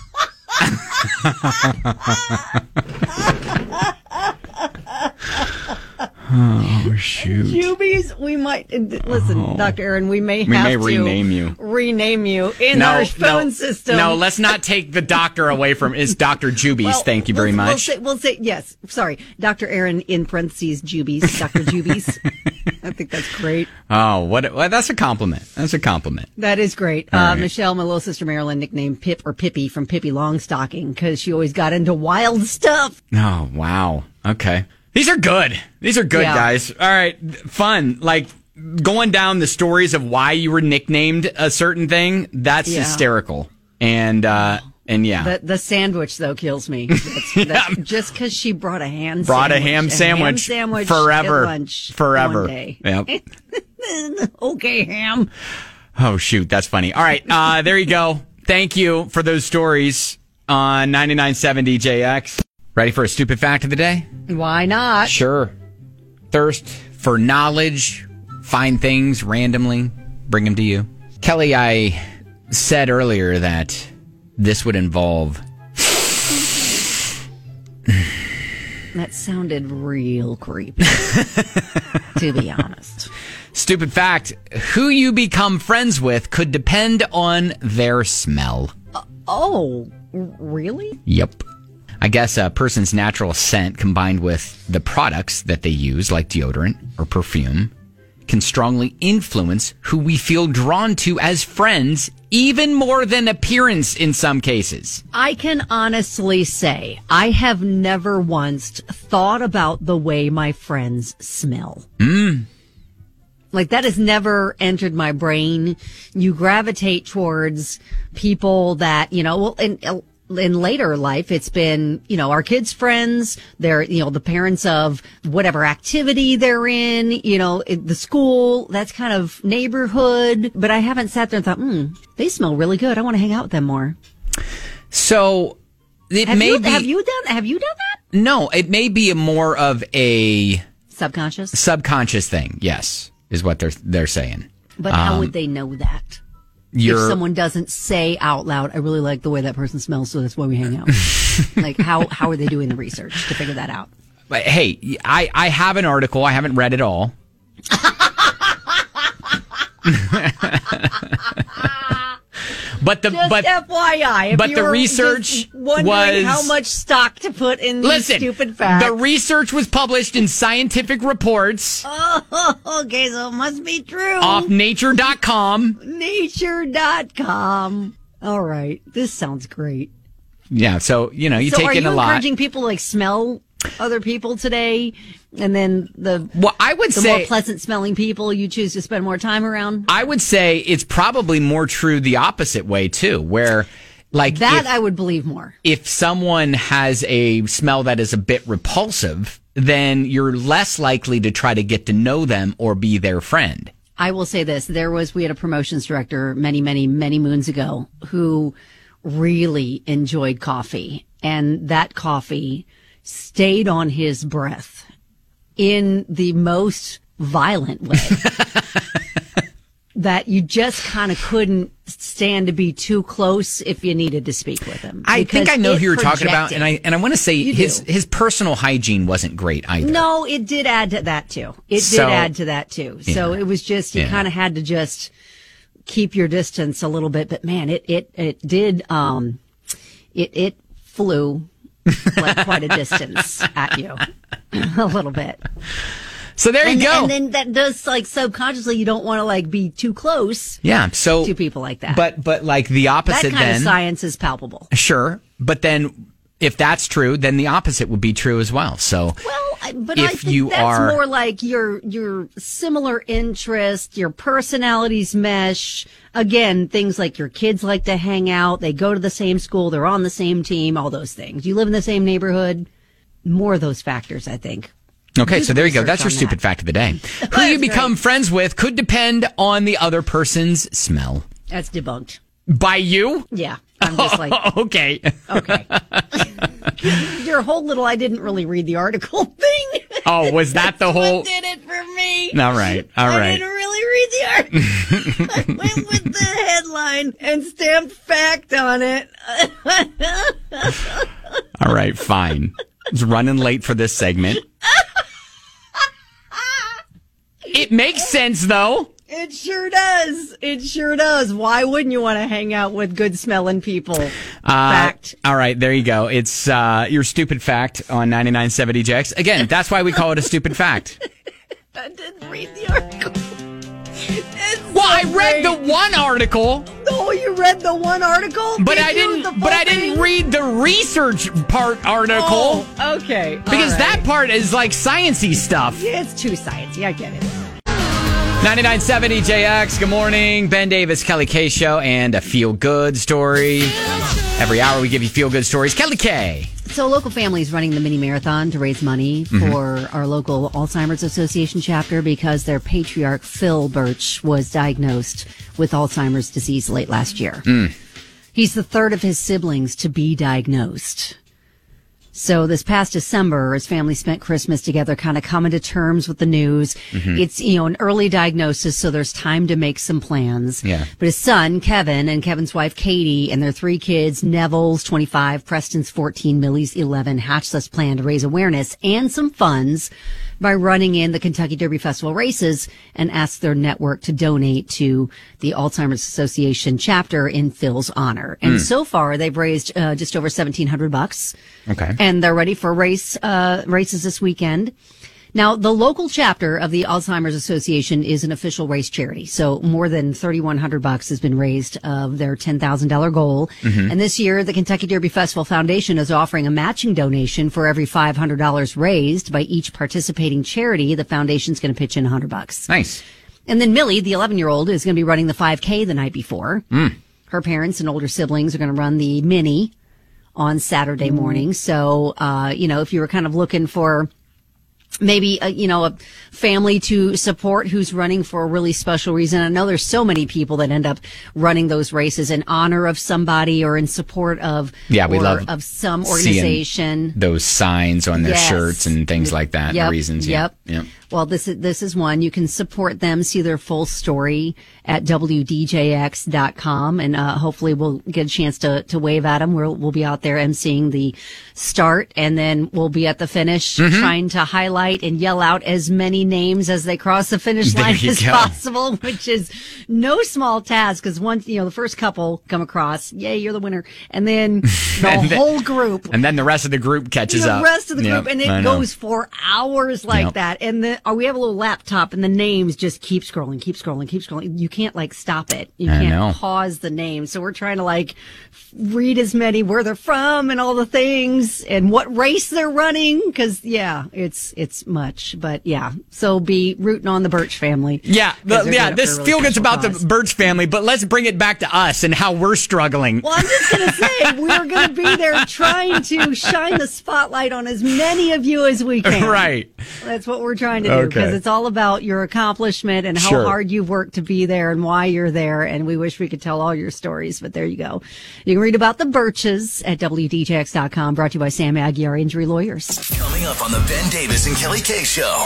Oh, shoot. Jubies, we might listen, Doctor Aaron. We may We have may to rename you. rename you in our phone system. No, let's not take the doctor away from. It's Doctor Jubies. Well, Thank you very we'll, much. We'll say, we'll say yes. Sorry, Doctor Aaron in parentheses Jubies, Doctor Jubies. I think that's great. Oh, what? Well, that's a compliment. That's a compliment. That is great. All Uh, right. Michelle, my little sister Marilyn, nicknamed Pip or Pippi from Pippi Longstocking because she always got into wild stuff. Oh, wow. Okay. These are good. These are good, Yeah. guys. All right. Fun. Like going down the stories of why you were nicknamed a certain thing. That's Yeah. hysterical. And, uh, and yeah. The the sandwich though kills me. That's, that's just because she brought a ham Brought sandwich, a ham sandwich, ham sandwich forever. at lunch Forever. one day. Yep. Okay, ham. Oh, shoot. That's funny. All right. Uh, there you go. Thank you for those stories on ninety-nine point seven D J X. Ready for a stupid fact of the day? Why not? Sure. Thirst for knowledge, find things randomly, bring them to you. Kelly, I said earlier that this would involve. That sounded real creepy, to be honest. Stupid fact, who you become friends with could depend on their smell. Oh, really? Yep. I guess a person's natural scent combined with the products that they use, like deodorant or perfume, can strongly influence who we feel drawn to as friends, even more than appearance in some cases. I can honestly say I have never once thought about the way my friends smell. Mm. Like that has never entered my brain. You gravitate towards people that, you know, well, and uh, in later life, it's been, you know, our kids' friends, they're, you know, the parents of whatever activity they're in, you know, it, the school, that's kind of neighborhood. But I haven't sat there and thought, hmm, they smell really good. I want to hang out with them more. So it have may you, be. Have you done, have you done that? No, it may be a more of a subconscious, subconscious thing. Yes, is what they're, they're saying. But how um, would they know that? If someone doesn't say out loud, I really like the way that person smells, so that's why we hang out. Like, how, how are they doing the research to figure that out? But hey, I, I have an article. I haven't read it all. But the just but F Y I, if but you the were research just wondering was how much stock to put in these listen, stupid facts. The research was published in Scientific Reports. Oh, okay, so it must be true. Off nature dot com. nature dot com. All right, this sounds great. Yeah, so you know you so take in a lot. Are you encouraging people to like smell other people today, and then the well, I would the say more pleasant smelling people you choose to spend more time around? I would say it's probably more true the opposite way too, where like that if, I would believe more. If someone has a smell that is a bit repulsive, then you're less likely to try to get to know them or be their friend. I will say this: there was we had a promotions director many, many, many moons ago who really enjoyed coffee, and that coffee stayed on his breath in the most violent way that you just kind of couldn't stand to be too close if you needed to speak with him. I think I know who you're projected. talking about, and I and I want to say You his do. his personal hygiene wasn't great either. No, it did add to that too. It So- did add to that too. So Yeah. it was just, you Yeah. kind of had to just keep your distance a little bit. But man, it, it, it did, um, it, it flew like quite a distance at you a little bit. So there and, you go. And then that does like subconsciously, you don't want to like be too close Yeah. So to people like that. But but like the opposite that kind then. of science is palpable. Sure, but then if that's true, then the opposite would be true as well. So Well, I- but if I think you that's are more like your your similar interest, your personalities mesh. Again, things like your kids like to hang out, they go to the same school, they're on the same team, all those things. You live in the same neighborhood. More of those factors, I think. Okay, Do so there you go. research That's your on stupid that. fact of the day. Who you become friends with could depend on the other person's smell. That's debunked. By you? Yeah. I'm just like, okay. okay. Your whole little I didn't really read the article thing. Oh, was that the whole? What did it for me? All right. All I right. didn't really read the article. I went with the headline and stamped fact on it. All right. Fine. It's running late for this segment. It makes sense, though. It sure does. It sure does. Why wouldn't you want to hang out with good smelling people? Uh, Fact. All right, there you go. It's uh, your stupid fact on ninety-nine point seven D J X. Again, that's why we call it a stupid fact. I didn't read the article. It's Well, so I read great. the one article, Oh, you read the one article? but Did I you? didn't. The But I full didn't thing? read the research part article Oh, okay. because All right. that part is like sciencey stuff. Yeah, it's too sciencey. I get it. ninety-nine point seven D J X. Good morning, Ben Davis, Kelly K Show, and a feel good story. Every hour we give you feel good stories. Kelly K. So, a local family is running the mini marathon to raise money Mm-hmm. for our local Alzheimer's Association chapter because their patriarch, Phil Birch, was diagnosed with Alzheimer's disease late last year. Mm. He's the third of his siblings to be diagnosed. So this past December, his family spent Christmas together, kind of coming to terms with the news. Mm-hmm. It's, you know, an early diagnosis, so there's time to make some plans. Yeah. But his son, Kevin, and Kevin's wife, Katie, and their three kids, Neville's twenty-five, Preston's fourteen, Millie's eleven, hatched this plan to raise awareness and some funds by running in the Kentucky Derby Festival races and asked their network to donate to the Alzheimer's Association chapter in Phil's honor. And so far, they've raised uh, just over seventeen hundred bucks. Okay. And they're ready for race uh, races this weekend. Now, the local chapter of the Alzheimer's Association is an official race charity. So more than thirty-one hundred bucks has been raised of their ten thousand dollars goal. And this year, the Kentucky Derby Festival Foundation is offering a matching donation for every five hundred dollars raised by each participating charity. The foundation's going to pitch in one hundred bucks. Nice. And then Millie, the eleven-year-old, is going to be running the five K the night before. Her parents and older siblings are going to run the mini on Saturday morning. So, uh, you know, if you were kind of looking for maybe, a, you know, a family to support who's running for a really special reason. I know there's so many people that end up running those races in honor of somebody or in support of, yeah, we or love of some organization. Those signs on their yes. shirts and things like that. Yep. The reasons. Yep. Yeah. Yep. Well, this is, this is one. You can support them, see their full story at W D J X dot com. And, uh, hopefully we'll get a chance to, to wave at them. We'll, we'll be out there emceeing the start, and then we'll be at the finish mm-hmm. trying to highlight and yell out as many names as they cross the finish line as go. possible, which is no small task. Cause once, you know, the first couple come across, yay, you're the winner. And then the and then, whole group. And then the rest of the group catches the up. The rest of the group. Yep, and it goes for hours like yep. that. And then oh, we have a little laptop and the names just keep scrolling, keep scrolling, keep scrolling. You can't like stop it. You I can't know. pause the name. So we're trying to like read as many where they're from and all the things and what race they're running. Cause yeah, it's, it's much, but yeah. So be rooting on the Birch family. Yeah. The, yeah. This really feel good's about cause. the Birch family, but let's bring it back to us and how we're struggling. Well, I'm just going to say we're going to be there trying to shine the spotlight on as many of you as we can. Right. That's what we're trying to do because okay. it's all about your accomplishment and how sure. hard you've worked to be there and why you're there. And we wish we could tell all your stories, but there you go. You can read about the Birches at W D J X dot com, brought to you by Sam Aguiar Injury Lawyers. Coming up on the Ben Davis and Kelly K Show.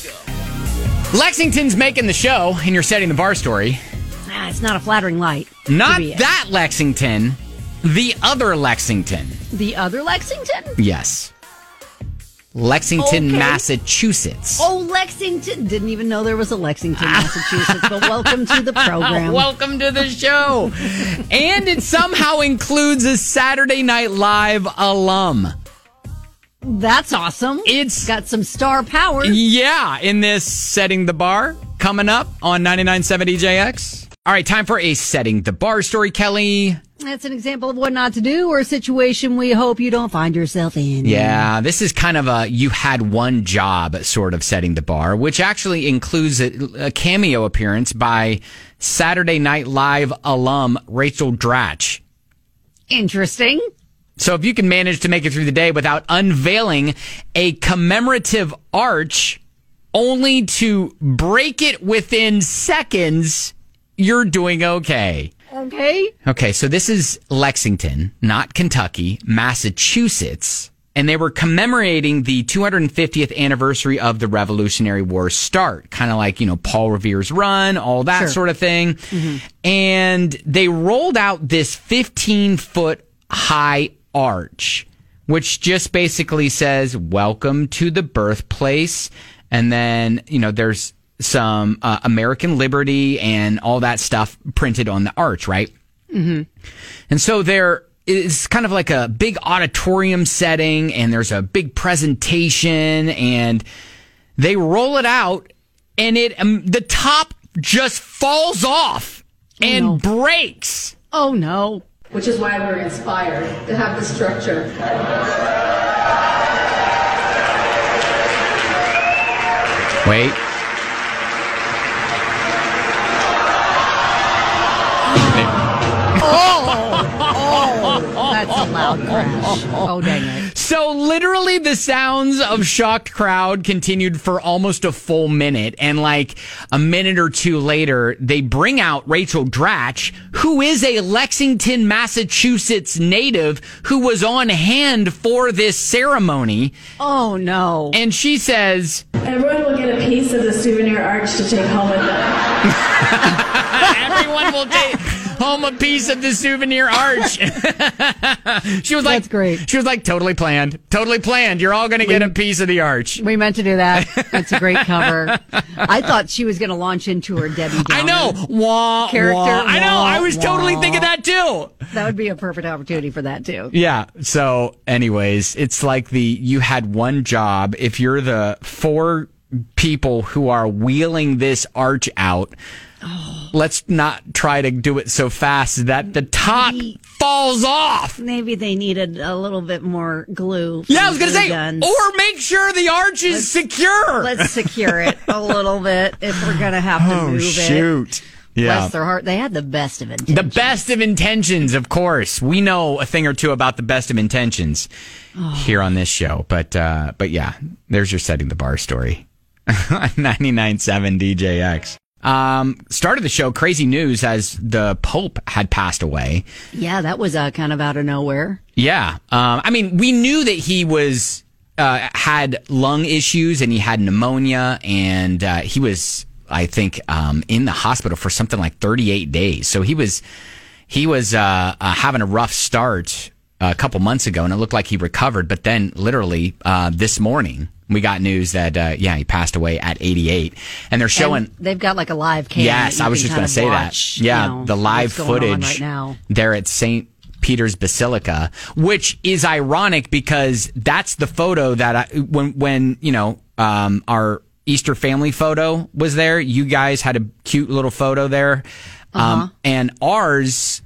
Lexington's making the show, and you're setting the bar story. Ah, it's not a flattering light. Not that Lexington. The other Lexington. The other Lexington? Yes. Lexington, okay. Massachusetts. Oh, Lexington. Didn't even know there was a Lexington, Massachusetts, but welcome to the program. Welcome to the show. And it somehow includes a Saturday Night Live alum. That's awesome. It's got some star power. Yeah, in this Setting the Bar coming up on ninety-nine point seven D J X. All right, time for a Setting the Bar story, Kelly. That's an example of what not to do or a situation we hope you don't find yourself in. Yeah, this is kind of a you had one job sort of setting the bar, which actually includes a, a cameo appearance by Saturday Night Live alum Rachel Dratch. Interesting. So if you can manage to make it through the day without unveiling a commemorative arch only to break it within seconds, you're doing okay. Okay. Okay, so this is Lexington, not Kentucky, Massachusetts, and they were commemorating the two hundred fiftieth anniversary of the Revolutionary War's start, kind of like, you know, Paul Revere's run, all that sure. sort of thing. Mm-hmm. And they rolled out this fifteen-foot high arch, which just basically says, welcome to the birthplace. And then, you know, there's some uh, American liberty and all that stuff printed on the arch, right? Mm-hmm. And so there is kind of like a big auditorium setting, and there's a big presentation, and they roll it out, and it um, the top just falls off oh, and no. breaks. Oh, no. Which is why we're inspired to have this structure. Wait. Oh, oh, that's a loud crash. Oh, dang it. So literally the sounds of shocked crowd continued for almost a full minute. And like a minute or two later, they bring out Rachel Dratch, who is a Lexington, Massachusetts native who was on hand for this ceremony. Oh, no. And she says, everyone will get a piece of the souvenir arch to take home with them. Everyone will take home a piece of the souvenir arch. She was like, that's great. She was like, totally planned. Totally planned. You're all going to get a piece of the arch. We meant to do that. That's a great cover. I thought she was going to launch into her Debbie Downer I know. Wah, character. Wah. I know. Wah, I was wah. totally thinking that too. That would be a perfect opportunity for that too. Yeah. So anyways, it's like the, you had one job. If you're the four people who are wheeling this arch out, oh. let's not try to do it so fast that the top maybe, falls off. Maybe they needed a little bit more glue. Yeah, I was going to say, guns. Or make sure the arch is let's, secure. Let's secure it a little bit if we're going to have to oh, move shoot. it. Yeah. Bless their heart. They had the best of intentions. The best of intentions, of course. We know a thing or two about the best of intentions oh. here on this show. But uh, but yeah, there's your setting the bar story. ninety-nine point seven D J X. Um, started the show, crazy news as the Pope had passed away. Yeah, that was uh, kind of out of nowhere. Yeah. Um, I mean, we knew that he was uh, had lung issues and he had pneumonia, and uh, he was, I think, um, in the hospital for something like thirty-eight days. So he was he was uh, uh, having a rough start a couple months ago, and it looked like he recovered. But then, literally, uh, this morning, we got news that, uh, yeah, he passed away at eighty-eight. And they're showing... And they've got like a live cam. Yes, I was just going to say watch, that. Yeah, you know, the live footage right now. There at Saint Peter's Basilica, which is ironic because that's the photo that I, when, when, you know, um, our Easter family photo was there, you guys had a cute little photo there. Um, uh-huh. And ours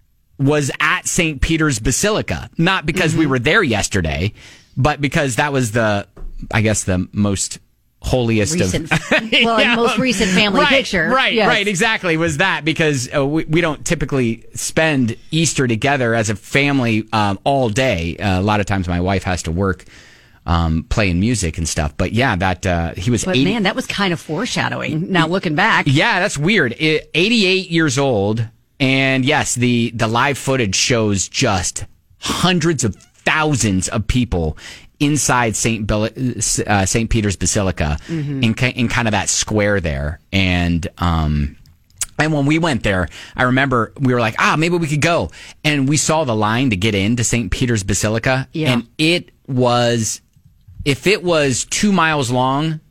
was at Saint Peter's Basilica, not because mm-hmm. we were there yesterday, but because that was the, I guess, the most holiest recent, of well, yeah. most recent family right, picture. Right, yes. right, exactly. Was that because uh, we, we don't typically spend Easter together as a family um, all day. Uh, a lot of times my wife has to work um, playing music and stuff. But yeah, that uh, he was But eighty man, that was kind of foreshadowing. Now looking back. Yeah, that's weird. It, eighty-eight years old. And yes, the, the live footage shows just hundreds of thousands of people inside Saint Bill, uh, Saint Peter's Basilica mm-hmm. in in kind of that square there. And um, and when we went there, I remember we were like, ah, maybe we could go. And we saw the line to get into Saint Peter's Basilica. Yeah. And it was, if it was two miles long,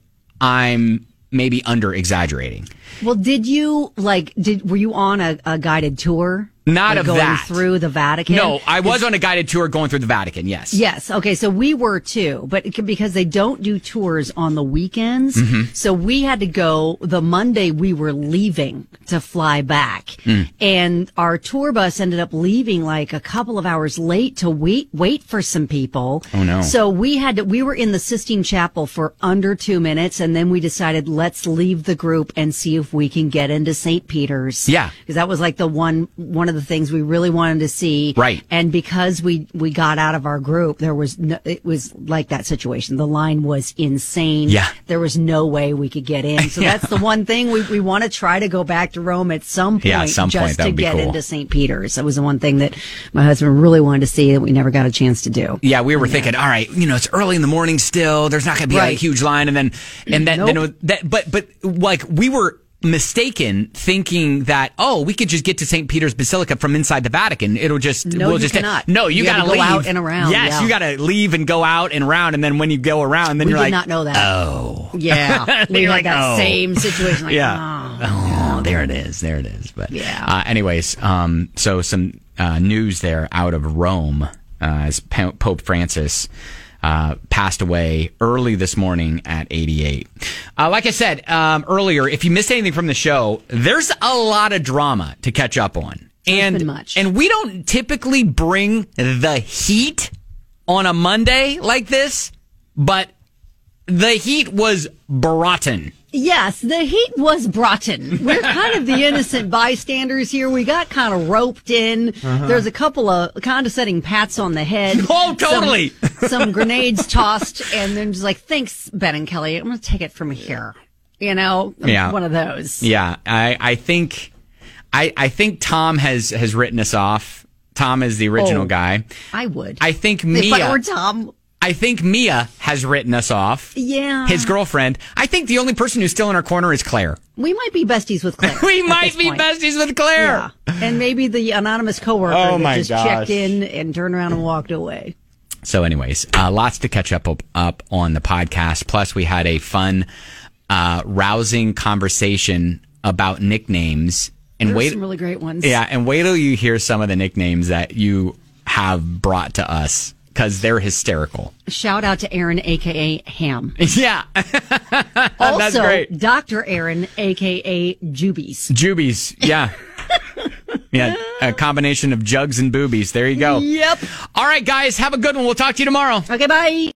I'm maybe under exaggerating. Well, did you like? Did were you on a, a guided tour? Not like of going that. Through the Vatican? No, I was on a guided tour going through the Vatican, yes. Yes, okay, so we were too, but it, because they don't do tours on the weekends, mm-hmm. so we had to go the Monday we were leaving to fly back. Mm. And our tour bus ended up leaving like a couple of hours late to wait wait for some people. Oh no. So we had to, we were in the Sistine Chapel for under two minutes, and then we decided let's leave the group and see if we can get into Saint Peter's. Yeah. Because that was like the one, one of the things we really wanted to see. Right. And because we, we got out of our group, there was no, it was like that situation. The line was insane. Yeah. There was no way we could get in. So yeah. that's the one thing we, we want to try to go back to Rome at some point. Yeah, some just point. That to would be get cool. into Saint Peter's. That was the one thing that my husband really wanted to see that we never got a chance to do. Yeah, we were yeah. thinking, all right, you know, it's early in the morning still. There's not going to be right. a huge line. And then, and then, nope. then it was, that, but, but like we were mistaken thinking that, oh, we could just get to Saint Peter's Basilica from inside the Vatican. It'll just, no, we'll you just, cannot. no, you, you gotta go leave. out and around. Yes, yeah. you gotta leave and go out and around. And then when you go around, then we you're did like, not know that. Oh. Yeah. We had like, that oh. same situation. Like, yeah. Oh. oh, there it is. There it is. But yeah. Uh, anyways, um, so some uh, news there out of Rome uh, as Pope Francis Uh, passed away early this morning at eighty-eight. Uh, like I said um, earlier, if you missed anything from the show, there's a lot of drama to catch up on. There's been much. And we don't typically bring the heat on a Monday like this, but the heat was broughton. Yes, the heat was brought in. We're kind of the innocent bystanders here. We got kind of roped in. Uh-huh. There's a couple of condescending pats on the head. Oh, totally. Some, some grenades tossed, and then just like, thanks, Ben and Kelly. I'm going to take it from here. You know, yeah. one of those. Yeah, I, I think, I, I think Tom has, has written us off. Tom is the original oh, guy. I would. I think Mia. If I were Tom. I think Mia has written us off. Yeah. His girlfriend. I think the only person who's still in our corner is Claire. We might be besties with Claire. we might be point. besties with Claire. Yeah. And maybe the anonymous coworker oh that my just gosh. checked in and turned around and walked away. So anyways, uh, lots to catch up, up up on the podcast. Plus, we had a fun, uh, rousing conversation about nicknames. And There wait, were some really great ones. Yeah, and wait till you hear some of the nicknames that you have brought to us. Because they're hysterical. Shout out to Aaron, a k a. Ham. Yeah. Also, That's great. Doctor Aaron, a k a. Jubies. Jubies, yeah. Yeah, a combination of jugs and boobies. There you go. Yep. All right, guys, have a good one. We'll talk to you tomorrow. Okay, bye.